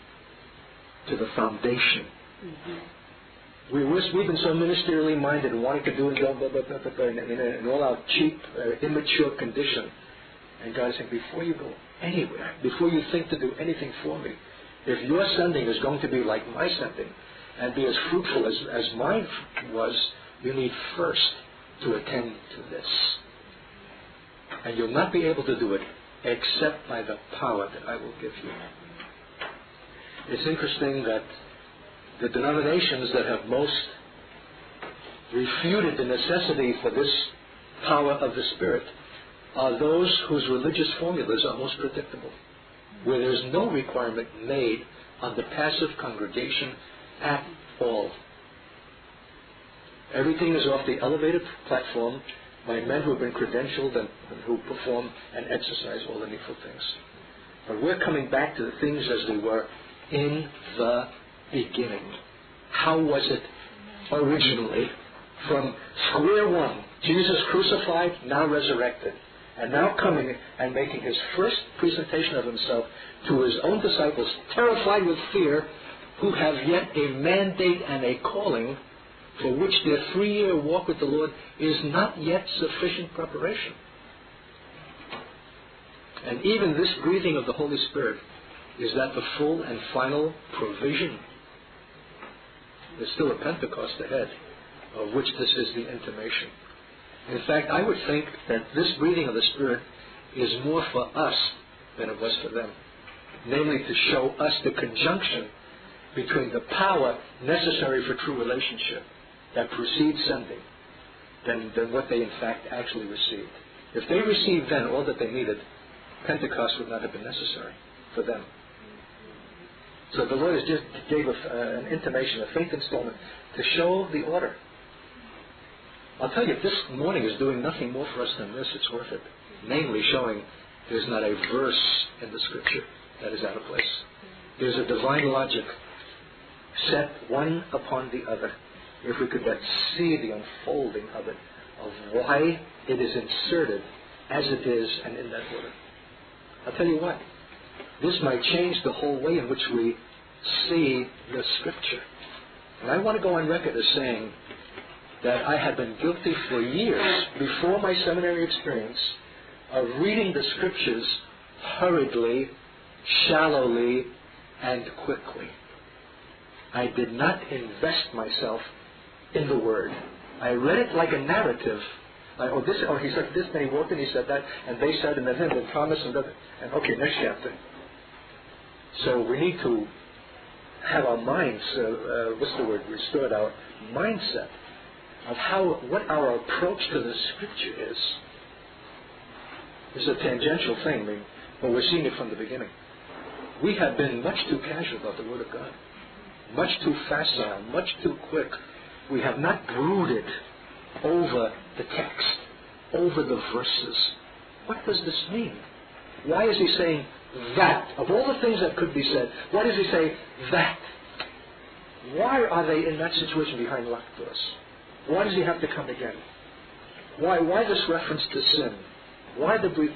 to the foundation. Mm-hmm. We, we've been so ministerially minded and wanting to do and blah, blah, blah, blah, blah, blah, in, in, in all our cheap, uh, immature condition. And God is saying, before you go anywhere, before you think to do anything for me, if your sending is going to be like my sending and be as fruitful as, as mine was, you need first to attend to this. And you'll not be able to do it except by the power that I will give you. It's interesting that the denominations that have most refuted the necessity for this power of the Spirit are those whose religious formulas are most predictable, where there's no requirement made on the passive congregation at all. Everything is off the elevated platform by men who have been credentialed and who perform and exercise all the needful things. But we're coming back to the things as they were in the beginning. How was it originally? From square one, Jesus crucified, now resurrected, and now coming and making His first presentation of Himself to His own disciples, terrified with fear, who have yet a mandate and a calling for which their three-year walk with the Lord is not yet sufficient preparation. And even this breathing of the Holy Spirit, is that the full and final provision? There's still a Pentecost ahead, of which this is the intimation. In fact, I would think that this breathing of the Spirit is more for us than it was for them. Namely, to show us the conjunction between the power necessary for true relationship that precedes sending than, than what they in fact actually received. If they received then all that they needed, Pentecost would not have been necessary for them. So the Lord has just gave a, uh, an intimation, a faith installment, to show the order. I'll tell you, if this morning is doing nothing more for us than this, it's worth it. Namely, showing there's not a verse in the Scripture that is out of place. There's a divine logic set one upon the other. If we could but see the unfolding of it, of why it is inserted as it is and in that order. I'll tell you what, this might change the whole way in which we see the Scripture. And I want to go on record as saying that I had been guilty for years, before my seminary experience, of reading the Scriptures hurriedly, shallowly, and quickly. I did not invest myself in the Word. I read it like a narrative. Like, oh, this, oh, he said this, and he walked, and he said that, and they said, and then him, and Thomas, and that, and okay, next chapter. So we need to have our minds, uh, uh, what's the word, restored, our mindset of how, what our approach to the Scripture is. It's a tangential thing, I mean, but we're seeing it from the beginning. We have been much too casual about the Word of God, much too facile, much too quick. We have not brooded over the text, over the verses. What does this mean? Why is he saying that? Of all the things that could be said, why does he say that? Why are they in that situation behind locked doors? Why does he have to come again? Why why this reference to sin? Why the brief?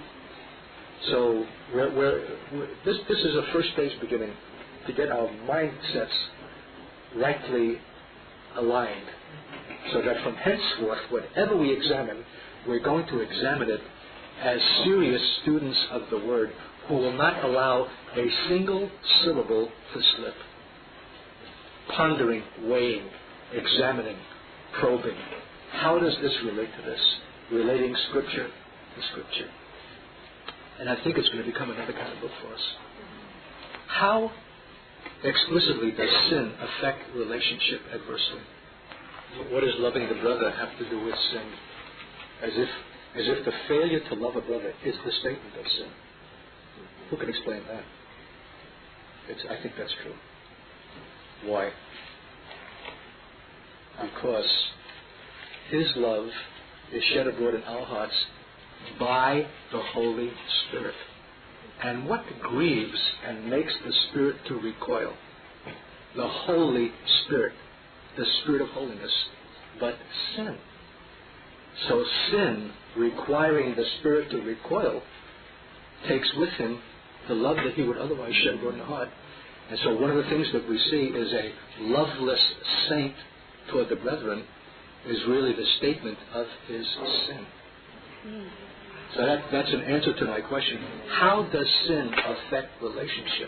So we're, we're, we're, this, this is a first stage beginning to get our mindsets rightly aligned, so that from henceforth, whatever we examine, we're going to examine it as serious students of the Word who will not allow a single syllable to slip. Pondering, weighing, examining, probing. How does this relate to this? Relating Scripture to Scripture. And I think it's going to become another kind of book for us. How explicitly does sin affect relationship adversely? What does loving the brother have to do with sin? As if, as if the failure to love a brother is the statement of sin. Who can explain that? It's, I think that's true. Why? Because His love is shed abroad in our hearts by the Holy Spirit. And what grieves and makes the Spirit to recoil? The Holy Spirit, the Spirit of holiness, but sin. So sin, requiring the Spirit to recoil, takes with him the love that He would otherwise shed abroad in the heart. And so one of the things that we see is a loveless saint toward the brethren is really the statement of his sin. So that, that's an answer to my question. How does sin affect relationship?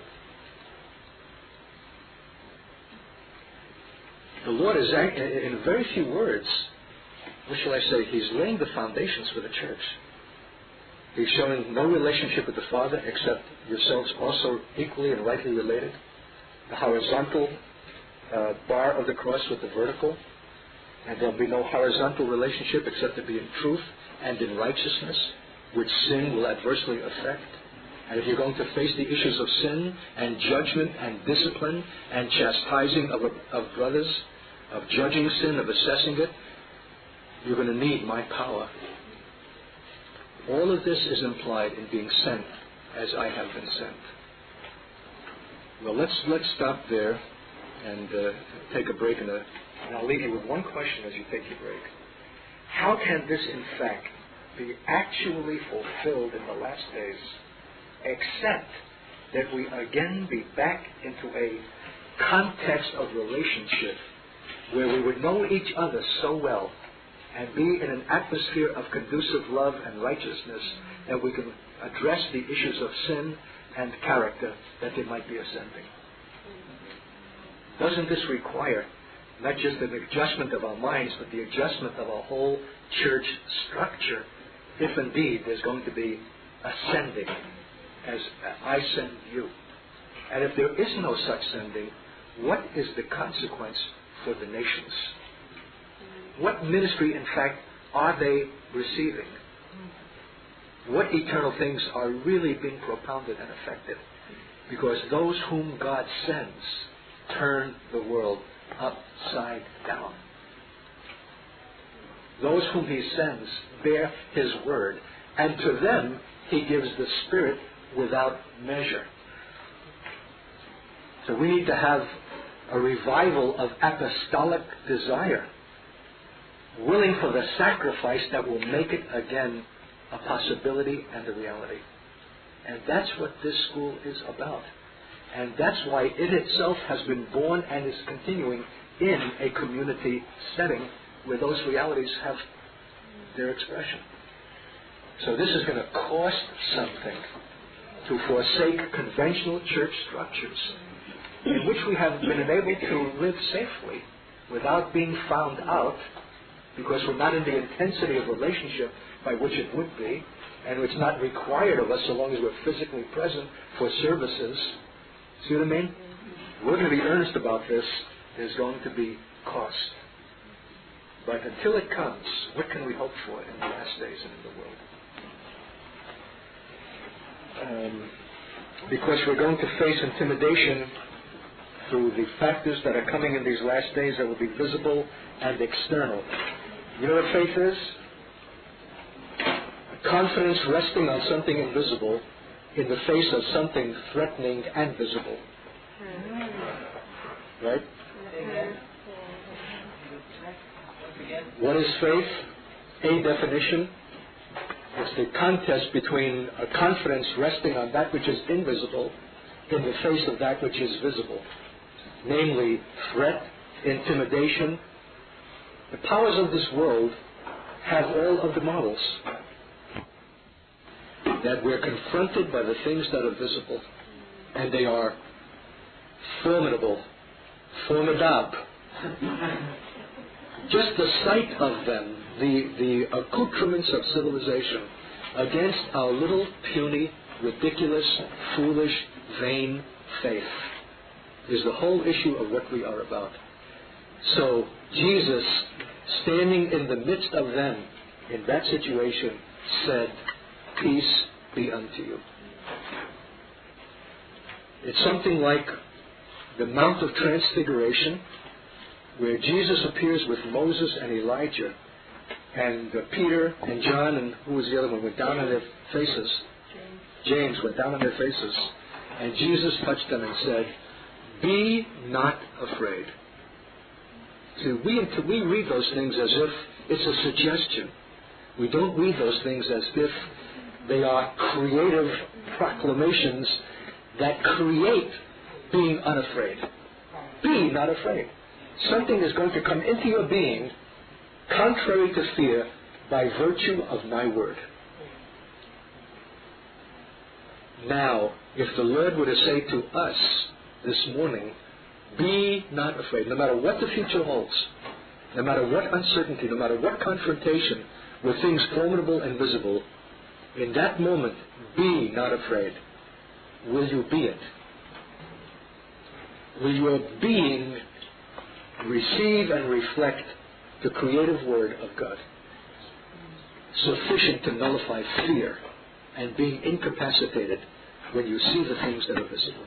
The Lord is, in very few words, what shall I say, He's laying the foundations for the church. He's showing no relationship with the Father except yourselves also equally and rightly related. The horizontal uh, bar of the cross with the vertical. And there'll be no horizontal relationship except to be in truth and in righteousness, which sin will adversely affect. And if you're going to face the issues of sin and judgment and discipline and chastising of, of brothers, of judging sin, of assessing it, you're going to need my power. All of this is implied in being sent as I have been sent. Well, let's let's stop there and uh, take a break, and, a, and I'll leave you with one question as you take your break. How can this, in fact, be actually fulfilled in the last days, except that we again be back into a context of relationship where we would know each other so well and be in an atmosphere of conducive love and righteousness that we can address the issues of sin and character that they might be ascending. Doesn't this require not just an adjustment of our minds, but the adjustment of our whole church structure, if indeed there's going to be ascending as I send you? And if there is no such sending, what is the consequence for the nations? What ministry, in fact, are they receiving? what eternal things are really being propounded and affected. Because those whom God sends turn the world upside down. Those whom He sends bear His word, and to them He gives the Spirit without measure. So we need to have a revival of apostolic desire, willing for the sacrifice that will make it again a possibility and a reality. And that's what this school is about. And that's why it itself has been born and is continuing in a community setting where those realities have their expression. So this is going to cost something to forsake conventional church structures in which we have been able to live safely without being found out, because we're not in the intensity of relationship by which it would be, and it's not required of us so long as we're physically present for services. See what I mean? We're going to be earnest about this. There's going to be cost. But until it comes, what can we hope for in the last days and in the world? Um, because we're going to face intimidation through the factors that are coming in these last days that will be visible and external. You know what faith is? A confidence resting on something invisible in the face of something threatening and visible. Right? What is faith? A definition is the contest between a confidence resting on that which is invisible in the face of that which is visible. Namely, threat, intimidation. The powers of this world have all of the models. That we're confronted by the things that are visible, and they are formidable, formidable. Just the sight of them, the, the accoutrements of civilization against our little, puny, ridiculous, foolish, vain faith is the whole issue of what we are about. So Jesus, standing in the midst of them in that situation, said, "Peace be unto you." It's something like the Mount of Transfiguration, where Jesus appears with Moses and Elijah, and uh, Peter and John and who was the other one went down on their faces. James. James went down on their faces, and Jesus touched them and said, "Be not afraid." See, we, we read those things as if it's a suggestion. We don't read those things as if they are creative proclamations that create being unafraid. Be not afraid. Something is going to come into your being contrary to fear by virtue of my word. Now, if the Lord were to say to us this morning, be not afraid, no matter what the future holds, no matter what uncertainty, no matter what confrontation with things formidable and visible, in that moment, be not afraid. Will you be it? Will your being receive and reflect the creative word of God, sufficient to nullify fear and being incapacitated when you see the things that are visible?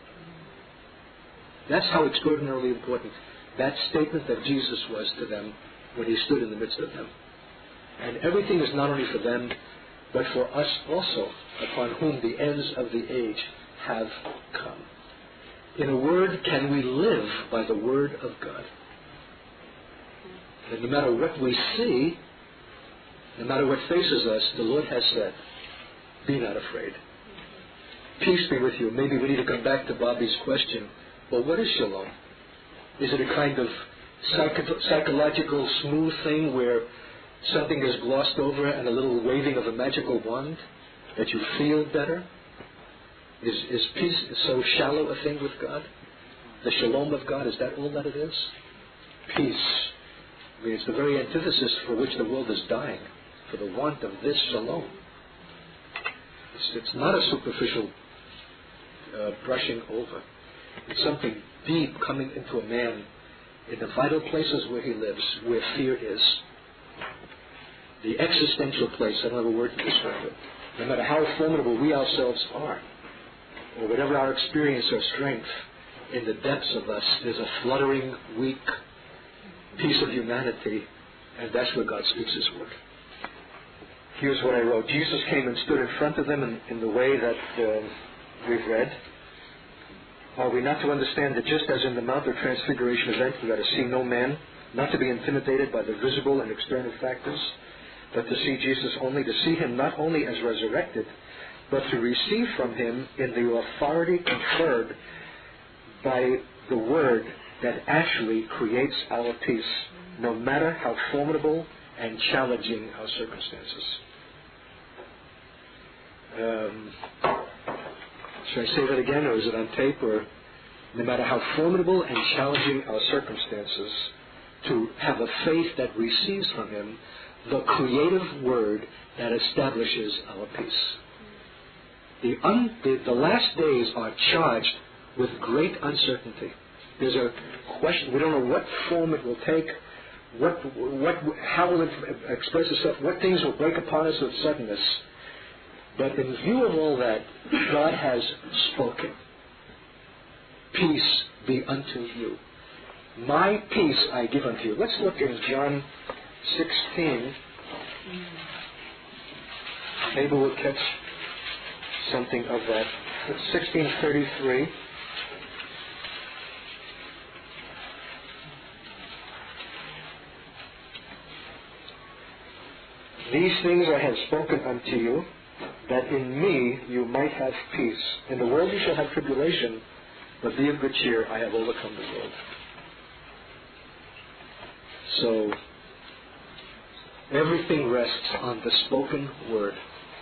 That's how extraordinarily important that statement that Jesus was to them when he stood in the midst of them. And everything is not only for them, but for us also, upon whom the ends of the age have come. In a word, can we live by the word of God? And no matter what we see, no matter what faces us, the Lord has said, be not afraid. Peace be with you. Maybe we need to come back to Bobby's question. Well, what is shalom? Is it a kind of psycho- psychological smooth thing where something is glossed over and a little waving of a magical wand that you feel better? Is, is peace so shallow a thing with God? The shalom of God, is that all that it is? Peace. I mean, it's the very antithesis for which the world is dying, for the want of this shalom. It's, it's not a superficial uh, brushing over. It's something deep coming into a man in the vital places where he lives, where fear is. The existential place, I don't have a word to describe it. no matter how formidable we ourselves are, or whatever our experience or strength, in the depths of us, there's a fluttering, weak piece of humanity, and that's where God speaks His word. Here's what I wrote. Jesus came and stood in front of them in, in the way that uh, we've read. Are we not to understand that just as in the Mount of Transfiguration event, we got to see no man, not to be intimidated by the visible and external factors, but to see Jesus only, to see Him not only as resurrected, but to receive from Him in the authority conferred by the Word that actually creates our peace, no matter how formidable and challenging our circumstances. Um, should I say that again, or is it on tape? Or no matter how formidable and challenging our circumstances, to have a faith that receives from Him the creative Word that establishes our peace. The, un, the, the last days are charged with great uncertainty. There's a question. We don't know what form it will take, what, what, how will it express itself, what things will break upon us with suddenness. But in view of all that, God has spoken. Peace be unto you. My peace I give unto you. Let's look in John sixteen. Maybe we'll catch something of that. It's sixteen thirty-three. These things I have spoken unto you, that in me you might have peace. In the world you shall have tribulation, but be of good cheer, I have overcome the world. So, everything rests on the spoken word.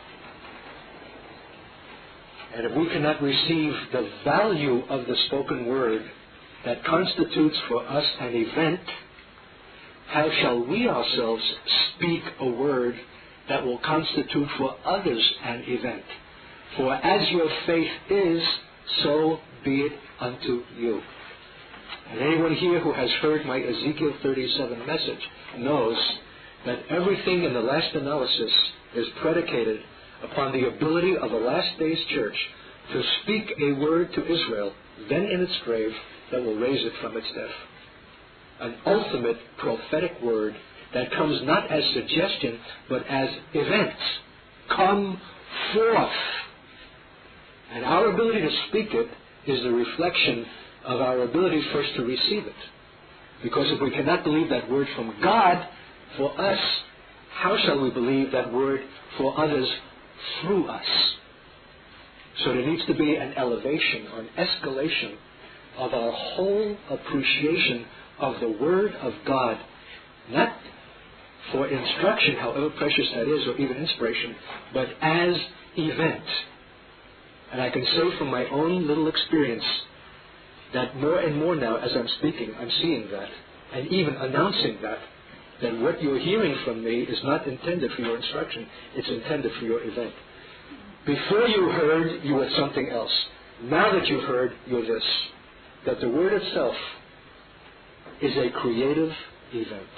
And if we cannot receive the value of the spoken word that constitutes for us an event, how shall we ourselves speak a word that will constitute for others an event? For as your faith is, so be it unto you. And anyone here who has heard my Ezekiel thirty-seven message knows that everything in the last analysis is predicated upon the ability of the last days church to speak a word to Israel, then in its grave, that will raise it from its death. An ultimate prophetic word that comes not as suggestion, but as events. Come forth. And our ability to speak it is the reflection of our ability first to receive it. Because if we cannot believe that word from God for us, how shall we believe that word for others through us? So there needs to be an elevation, or an escalation of our whole appreciation of the Word of God, not for instruction, however precious that is, or even inspiration, but as event. And I can say from my own little experience that more and more now, as I'm speaking, I'm seeing that, and even announcing that, that what you're hearing from me is not intended for your instruction, it's intended for your event. Before you heard, you were something else. Now that you've heard, you're this. That the Word itself is a creative event.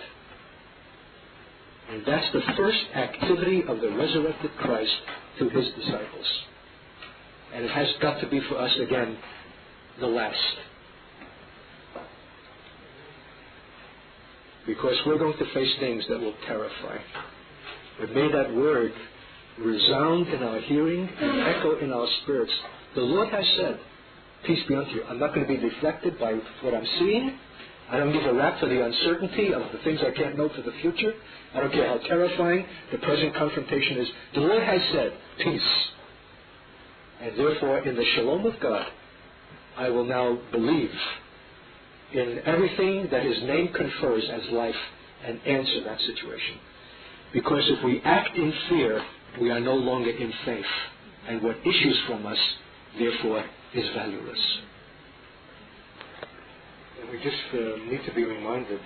And that's the first activity of the resurrected Christ to His disciples. And it has got to be for us, again, the last. Because we're going to face things that will terrify. But may that word resound in our hearing and echo in our spirits. The Lord has said, peace be unto you. I'm not going to be deflected by what I'm seeing. I don't give a rap for the uncertainty of the things I can't know for the future. I don't care how terrifying the present confrontation is. The Lord has said, peace. And therefore, in the shalom of God, I will now believe in everything that His name confers as life and answer that situation. Because if we act in fear, we are no longer in faith. And what issues from us, therefore, is valueless. And we just uh, need to be reminded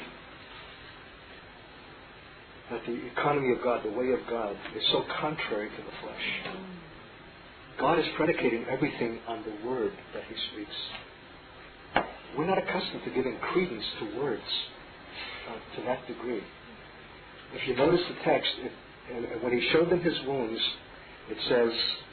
that the economy of God, the way of God, is so contrary to the flesh. God is predicating everything on the word that He speaks. We're not accustomed to giving credence to words uh, to that degree. If you notice the text, it, and when He showed them His wounds, It says,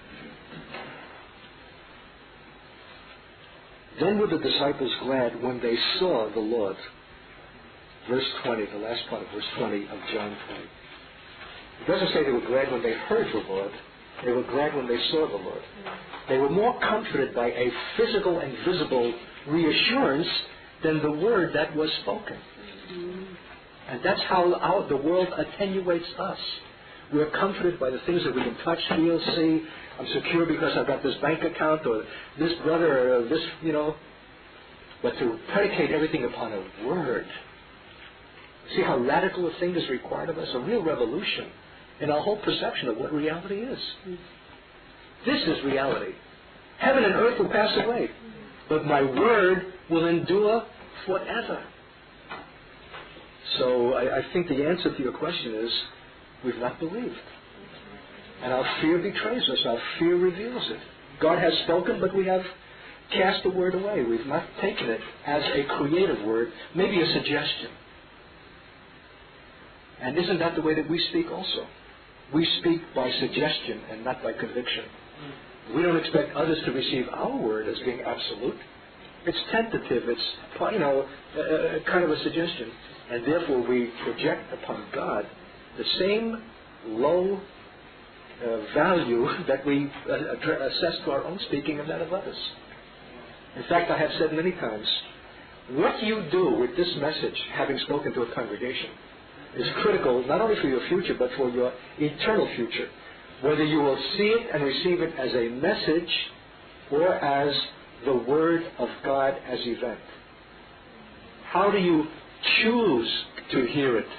then were the disciples glad when they saw the Lord. Verse twenty, the last part of verse twenty of John twenty. It doesn't say they were glad when they heard the Lord. They were glad when they saw the Lord. They were more comforted by a physical and visible reassurance than the word that was spoken. And that's how our, the world attenuates us. We're comforted by the things that we can touch, feel, see. I'm secure because I've got this bank account or this brother or this, you know. But to predicate everything upon a word. See how radical a thing is required of us? A real revolution in our whole perception of what reality is. This is reality. Heaven and earth will pass away, but my word will endure forever. So I, I think the answer to your question is we've not believed. And our fear betrays us. Our fear reveals it. God has spoken, but we have cast the word away. We've not taken it as a creative word, maybe a suggestion. And isn't that the way that we speak also? We speak by suggestion and not by conviction. We don't expect others to receive our word as being absolute. It's tentative. It's, you know, uh, kind of a suggestion. And therefore we project upon God the same low uh, value that we uh, assess to our own speaking and that of others. In fact, I have said many times, what you do with this message, having spoken to a congregation, is critical not only for your future, but for your eternal future. Whether you will see it and receive it as a message or as the Word of God as event. How do you choose to hear it?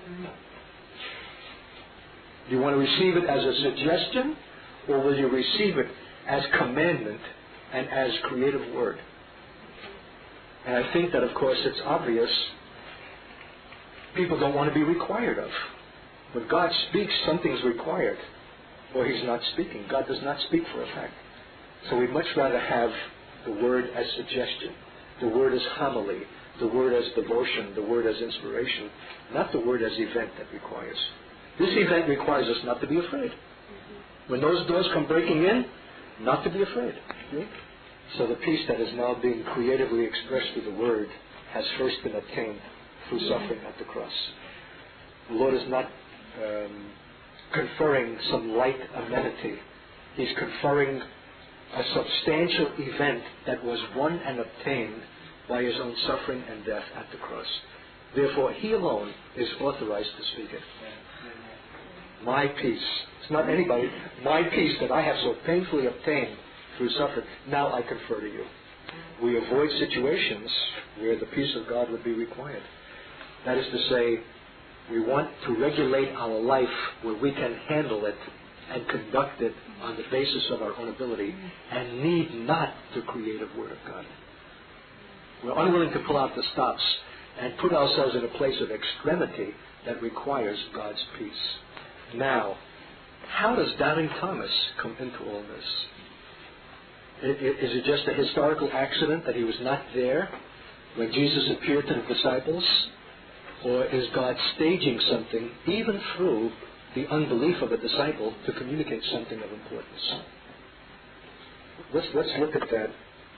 Do you want to receive it as a suggestion, or will you receive it as commandment and as creative word? And I think that, of course, it's obvious people don't want to be required of. When God speaks, something's required, or He's not speaking. God does not speak for a fact. So we'd much rather have the Word as suggestion, the Word as homily, the Word as devotion, the Word as inspiration, not the Word as event that requires. This event requires us not to be afraid. When those doors come breaking in, not to be afraid. So the peace that is now being creatively expressed through the Word has first been obtained through suffering at the cross. The Lord is not um, conferring some light amenity. He's conferring a substantial event that was won and obtained by His own suffering and death at the cross. Therefore, He alone is authorized to speak it. My peace. It's not anybody. My peace that I have so painfully obtained through suffering, now I confer to you. We avoid situations where the peace of God would be required. That is to say, we want to regulate our life where we can handle it and conduct it on the basis of our own ability and need not the creative Word of God. We're unwilling to pull out the stops and put ourselves in a place of extremity that requires God's peace. Now, how does doubting Thomas come into all this? Is it just a historical accident that he was not there when Jesus appeared to the disciples? Or is God staging something, even through the unbelief of a disciple, to communicate something of importance? Let's, let's look at that.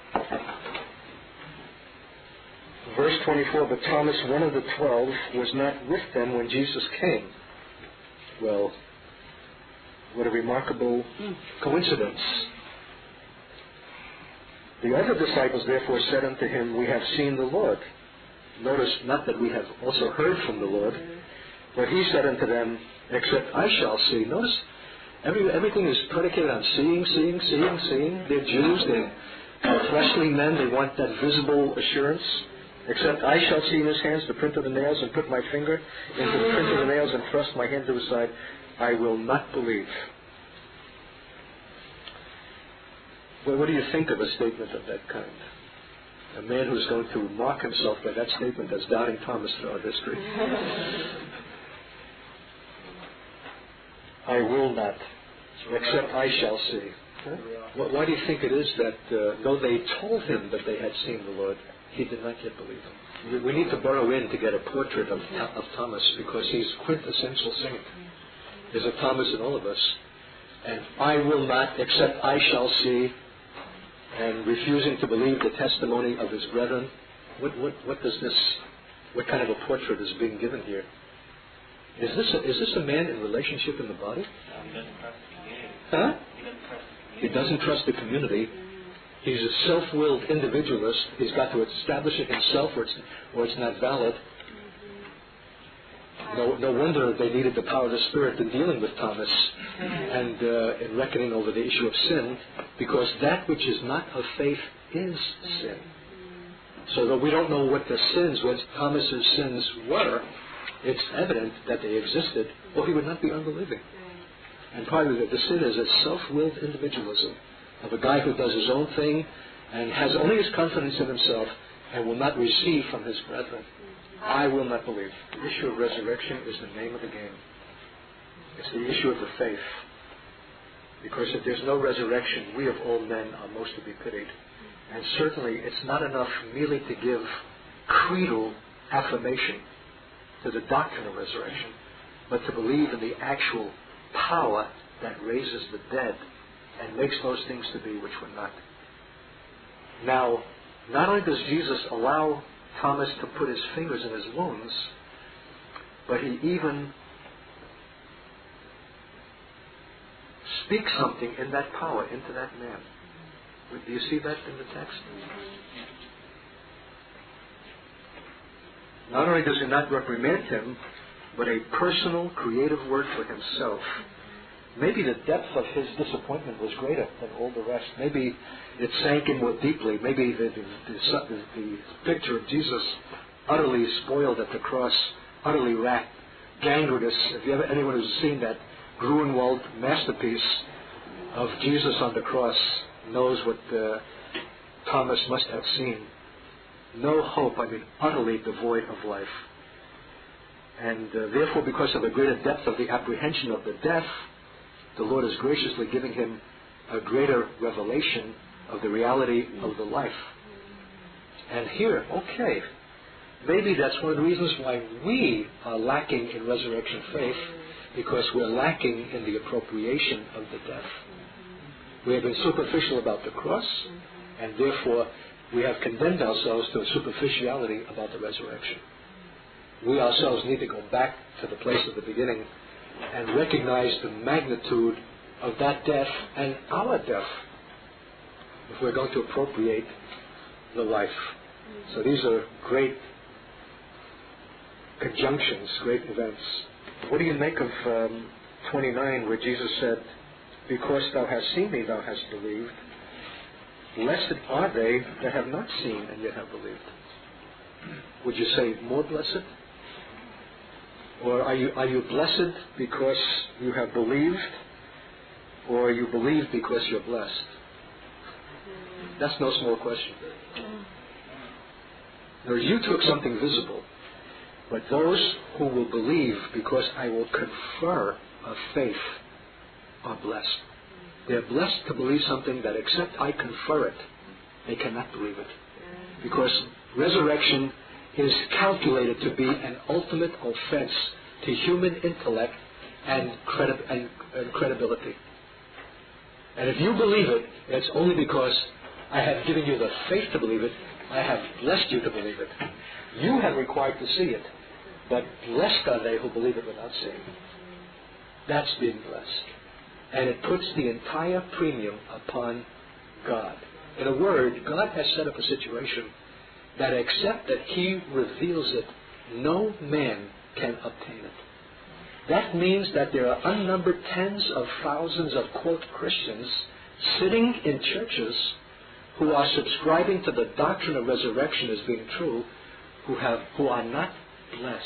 Verse twenty-four, but Thomas, one of the twelve, was not with them when Jesus came. Well, what a remarkable coincidence. The other disciples therefore said unto him, we have seen the Lord. Notice not that we have also heard from the Lord, but he said unto them, except I shall see. Notice every, everything is predicated on seeing, seeing, seeing, seeing. They're Jews, they're fleshly men, they want that visible assurance. Except I shall see in his hands the print of the nails, and put my finger into the print of the nails, and thrust my hand to his side, I will not believe. Well, what do you think of a statement of that kind? A man who's going to mark himself by that statement as doubting Thomas throughout history. I will not, except I shall see. Huh? Why do you think it is that uh, though they told him that they had seen the Lord, he did not yet believe him? We need to burrow in to get a portrait of, of Thomas, because he's quintessential saint. There's a Thomas in all of us. and I will not, except I shall see, and refusing to believe the testimony of his brethren. What, what, what does this, what kind of a portrait is being given here? Is this a, is this a man in relationship in the body? He doesn't trust the community. Huh? He doesn't trust the community. He doesn't trust the community. He's a self-willed individualist. He's got to establish it himself, or it's, or it's not valid. No, no wonder they needed the power of the Spirit in dealing with Thomas and uh, in reckoning over the issue of sin, because that which is not of faith is sin. So though we don't know what the sins, what Thomas's sins were, it's evident that they existed, or he would not be unbelieving. And probably the, the sin is a self-willed individualism of a guy who does his own thing and has only his confidence in himself and will not receive from his brethren. I will not believe. The issue of resurrection is the name of the game. It's the issue of the faith. Because if there's no resurrection, we of all men are most to be pitied. And certainly it's not enough merely to give creedal affirmation to the doctrine of resurrection, but to believe in the actual power that raises the dead and makes those things to be which were not. Now, not only does Jesus allow Thomas to put his fingers in his wounds, but he even speaks something in that power into that man. Do you see that in the text? Not only does he not reprimand him, but a personal, creative word for himself. Maybe the depth of his disappointment was greater than all the rest. Maybe it sank in more deeply. Maybe the, the, the, the picture of Jesus utterly spoiled at the cross, utterly racked, gangrenous. If you ever, anyone who's seen that Gruenwald masterpiece of Jesus on the cross knows what uh, Thomas must have seen. No hope, I mean, utterly devoid of life. And uh, therefore, because of the greater depth of the apprehension of the death, the Lord is graciously giving him a greater revelation of the reality of the life. And here, okay, maybe that's one of the reasons why we are lacking in resurrection faith, because we're lacking in the appropriation of the death. We have been superficial about the cross, and therefore we have condemned ourselves to a superficiality about the resurrection. We ourselves need to go back to the place of the beginning and recognize the magnitude of that death and our death if we're going to appropriate the life. So these are great conjunctions, great events. What do you make of um, twenty-nine, where Jesus said, "Because thou hast seen me, thou hast believed. Blessed are they that have not seen and yet have believed." Would you say more blessed? Or are you are you blessed because you have believed, or you believe because you're blessed? That's no small question. Now, you took something visible, but those who will believe because I will confer a faith are blessed. They're blessed to believe something that except I confer it, they cannot believe it. Because resurrection is calculated to be an ultimate offense to human intellect and, credi- and, and credibility. And if you believe it, it's only because I have given you the faith to believe it. I have blessed you to believe it. You have required to see it, but blessed are they who believe it without seeing it. That's being blessed. And it puts the entire premium upon God. In a word, God has set up a situation that except that He reveals it, no man can obtain it. That means that there are unnumbered tens of thousands of, quote, Christians sitting in churches who are subscribing to the doctrine of resurrection as being true, who have who are not blessed.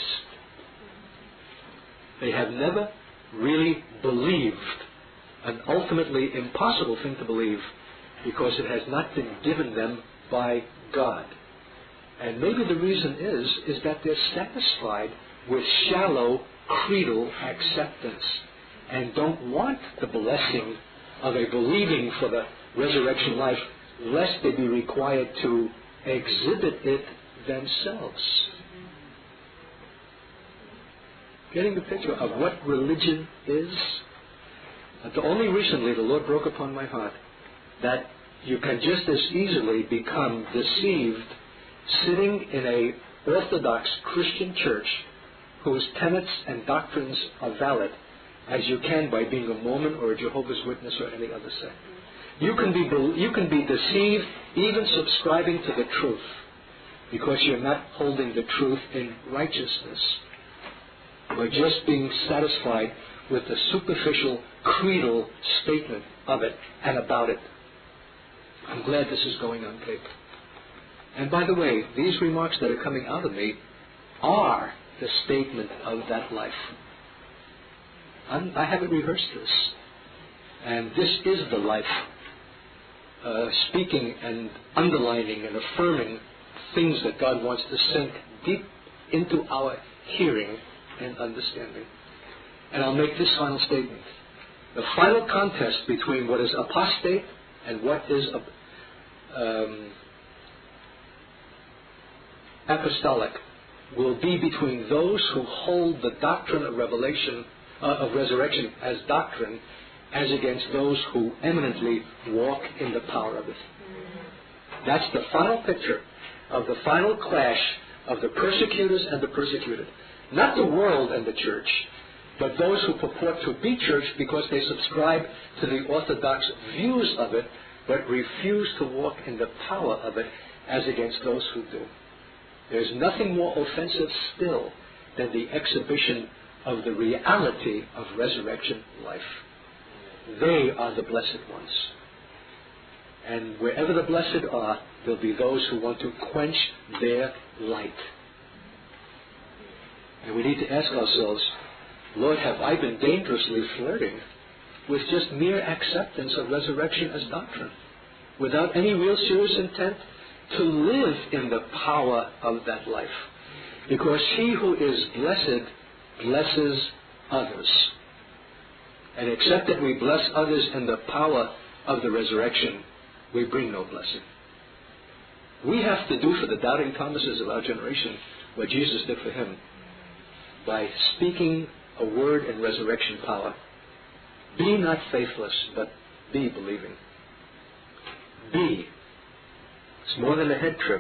They have never really believed an ultimately impossible thing to believe, because it has not been given them by God. And maybe the reason is, is that they're satisfied with shallow creedal acceptance and don't want the blessing of a believing for the resurrection life, lest they be required to exhibit it themselves. Getting the picture of what religion is? But only recently the Lord broke upon my heart that you can just as easily become deceived sitting in a Orthodox Christian church whose tenets and doctrines are valid as you can by being a Mormon or a Jehovah's Witness or any other sect. You can be you can be deceived even subscribing to the truth because you're not holding the truth in righteousness. You're just being satisfied with the superficial creedal statement of it and about it. I'm glad this is going on paper. And by the way, these remarks that are coming out of me are the statement of that life. I'm, I haven't rehearsed this. And this is the life, uh, speaking and underlining and affirming things that God wants to sink deep into our hearing and understanding. And I'll make this final statement. The final contest between what is apostate and what is um, apostolic will be between those who hold the doctrine of revelation, uh, of resurrection as doctrine, as against those who eminently walk in the power of it. That's the final picture of the final clash of the persecutors and the persecuted. Not the world and the church, but those who purport to be church because they subscribe to the orthodox views of it, but refuse to walk in the power of it as against those who do. There's nothing more offensive still than the exhibition of the reality of resurrection life. They are the blessed ones. And wherever the blessed are, there'll be those who want to quench their light. And we need to ask ourselves, Lord, have I been dangerously flirting with just mere acceptance of resurrection as doctrine, without any real serious intent to live in the power of that life? Because he who is blessed blesses others. And except that we bless others in the power of the resurrection, we bring no blessing. We have to do for the doubting Thomases of our generation what Jesus did for him by speaking a word in resurrection power. Be not faithless, but be believing. Be. It's more than a head trip.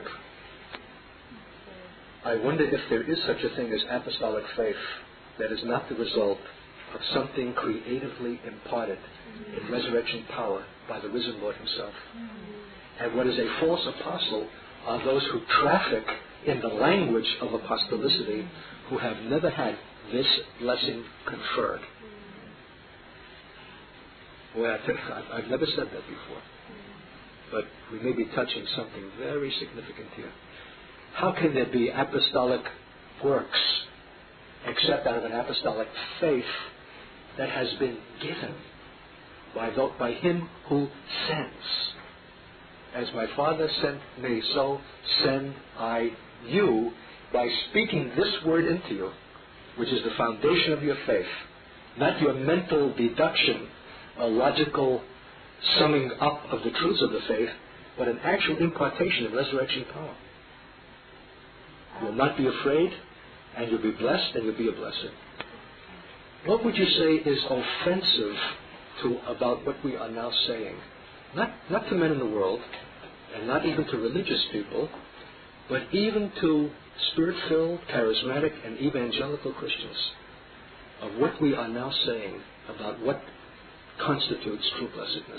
I wonder if there is such a thing as apostolic faith that is not the result of something creatively imparted in resurrection power by the risen Lord himself. And what is a false apostle are those who traffic in the language of apostolicity, who have never had this blessing conferred. Well, I've never said that before. But we may be touching something very significant here. How can there be apostolic works except out of an apostolic faith that has been given by, the, by him who sends? As my Father sent me, so send I you, by speaking this word into you, which is the foundation of your faith, not your mental deduction, a logical summing up of the truths of the faith, but an actual impartation of resurrection power. You'll not be afraid, and you'll be blessed, and you'll be a blessing. What would you say is offensive to about what we are now saying? Not, not to men in the world, and not even to religious people, but even to spirit-filled, charismatic, and evangelical Christians, of what we are now saying about what constitutes true blessedness.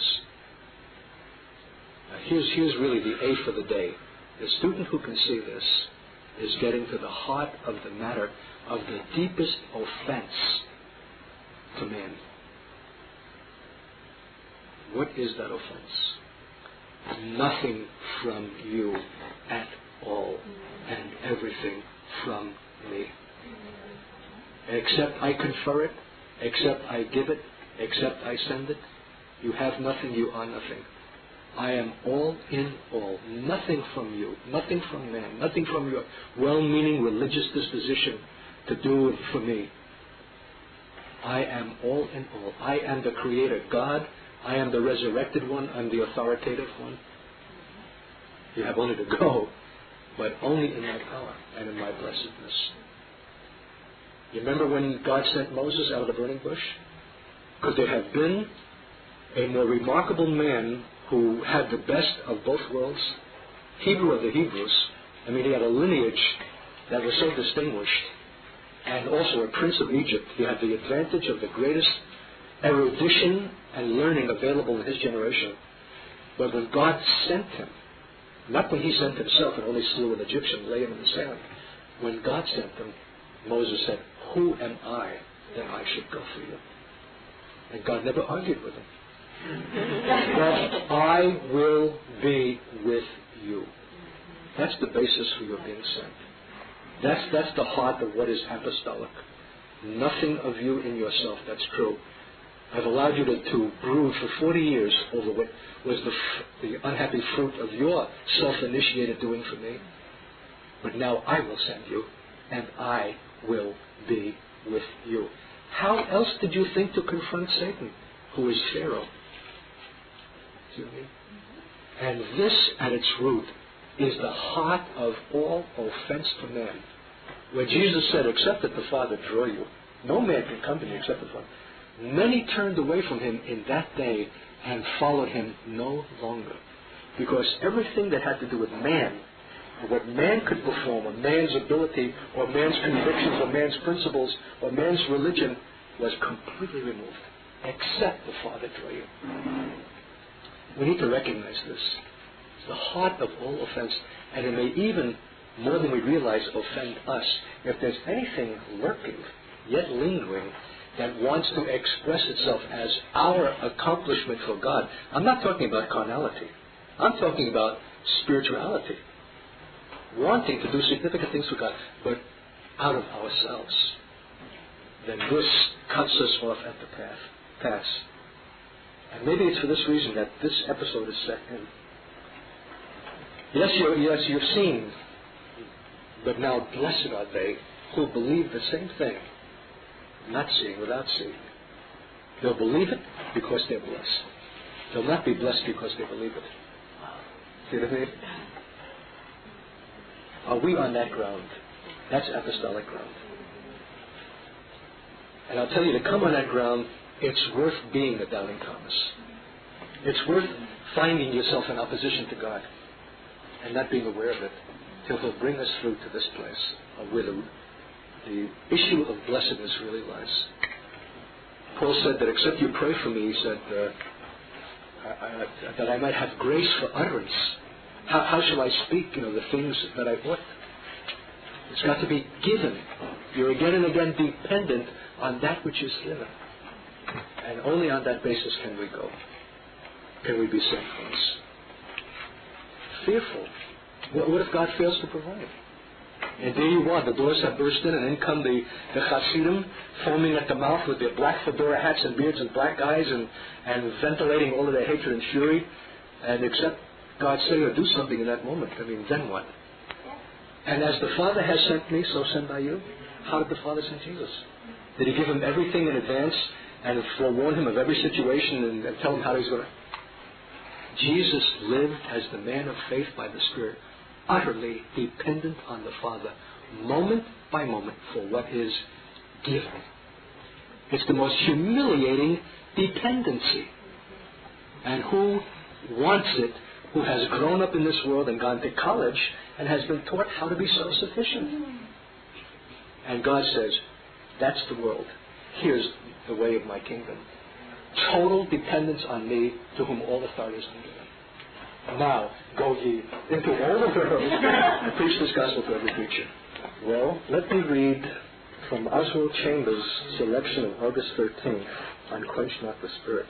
Now here's, here's really the A for the day. The student who can see this is getting to the heart of the matter of the deepest offense to man. What is that offense? Nothing from you at all, and everything from me. Except I confer it, except I give it, except I send it, you have nothing, you are nothing. I am all in all. Nothing from you, nothing from man, nothing from your well-meaning religious disposition to do it for me. I am all in all. I am the Creator God. I am the resurrected one. I'm the authoritative one. You have only to go, but only in my power and in my blessedness. You remember when God sent Moses out of the burning bush? Could there have been a more remarkable man who had the best of both worlds? Hebrew of the Hebrews. I mean, he had a lineage that was so distinguished. And also a prince of Egypt. He had the advantage of the greatest erudition and learning available in his generation. But when God sent him, not when he sent himself and only slew an Egyptian, lay him in the sand. When God sent him, Moses said, "Who am I that I should go for you?" And God never argued with him. But I will be with you. That's the basis for your being sent. That's, that's the heart of what is apostolic. Nothing of you in yourself. That's true. I've allowed you to, to brood for forty years over what was the, the unhappy fruit of your self-initiated doing for me. But now I will send you, and I will be with you. How else did you think to confront Satan, who is Pharaoh? See what I mean? And this, at its root, is the heart of all offense to man. When Jesus said, "Except that the Father draw you, no man can come to me except the Father," many turned away from him in that day and followed him no longer. Because everything that had to do with man, or what man could perform, or man's ability, or man's convictions, or man's principles, or man's religion, was completely removed, except the Father draw you. We need to recognize this. It's the heart of all offense, and it may even, more than we realize, offend us. If there's anything lurking, yet lingering, that wants to express itself as our accomplishment for God. I'm not talking about carnality. I'm talking about spirituality. Wanting to do significant things for God, but out of ourselves. Then this cuts us off at the path, pass. And maybe it's for this reason that this episode is set in. Yes, you yes, you've seen, but now blessed are they who believe the same thing. Not seeing without seeing. They'll believe it because they're blessed. They'll not be blessed because they believe it. See what I mean? Are we on that ground? That's apostolic ground. And I'll tell you, to come on that ground, it's worth being a doubting Thomas. It's worth finding yourself in opposition to God and not being aware of it till He'll bring us through to this place of where the The issue of blessedness really lies. Paul said that except you pray for me, he said, uh, I, I, that I might have grace for utterance. How, how shall I speak, you know, the things that I ought? It's got to be given. You're again and again dependent on that which is given. And only on that basis can we go. Can we be saved from this? Fearful. What, what if God fails to provide? And there you are, the doors have burst in, and in come the, the Hasidim, foaming at the mouth with their black fedora hats and beards and black eyes, and, and ventilating all of their hatred and fury. And except God say or do something in that moment, I mean, then what? And as the Father has sent me, so send I you. How did the Father send Jesus? Did He give Him everything in advance and forewarn Him of every situation and, and tell Him how He's going to... Jesus lived as the man of faith by the Spirit, utterly dependent on the Father, moment by moment, for what is given. It's the most humiliating dependency. And who wants it, who has grown up in this world and gone to college and has been taught how to be self-sufficient? And God says, that's the world. Here's the way of my kingdom. Total dependence on me, to whom all authority is given. Now, go ye into all the world and preach this gospel to every creature. Well, let me read from Oswald Chambers' selection of August thirteenth, Unquench Not the Spirit.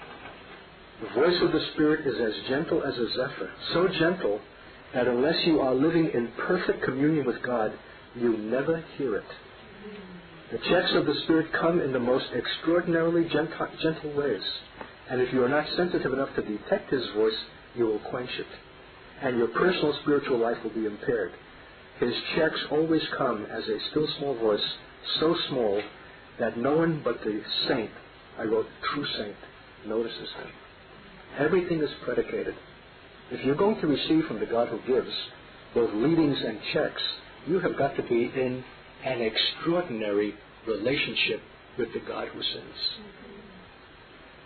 The voice of the Spirit is as gentle as a zephyr, so gentle that unless you are living in perfect communion with God, you never hear it. The checks of the Spirit come in the most extraordinarily gentle, gentle ways, and if you are not sensitive enough to detect His voice, you will quench it, and your personal spiritual life will be impaired. His checks always come as a still small voice, so small that no one but the saint, I wrote true saint, notices him. Everything is predicated. If you're going to receive from the God who gives, both leadings and checks, you have got to be in an extraordinary relationship with the God who sends.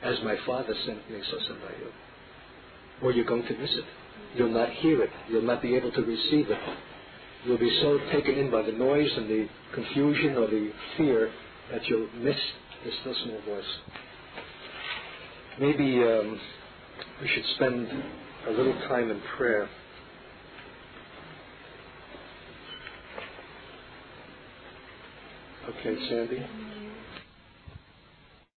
as my Father sent me, so send I you. Or you're going to miss it. You'll not hear it. You'll not be able to receive it. You'll be so taken in by the noise and the confusion or the fear that you'll miss the still small voice. Maybe um, we should spend a little time in prayer. Okay, Sandy?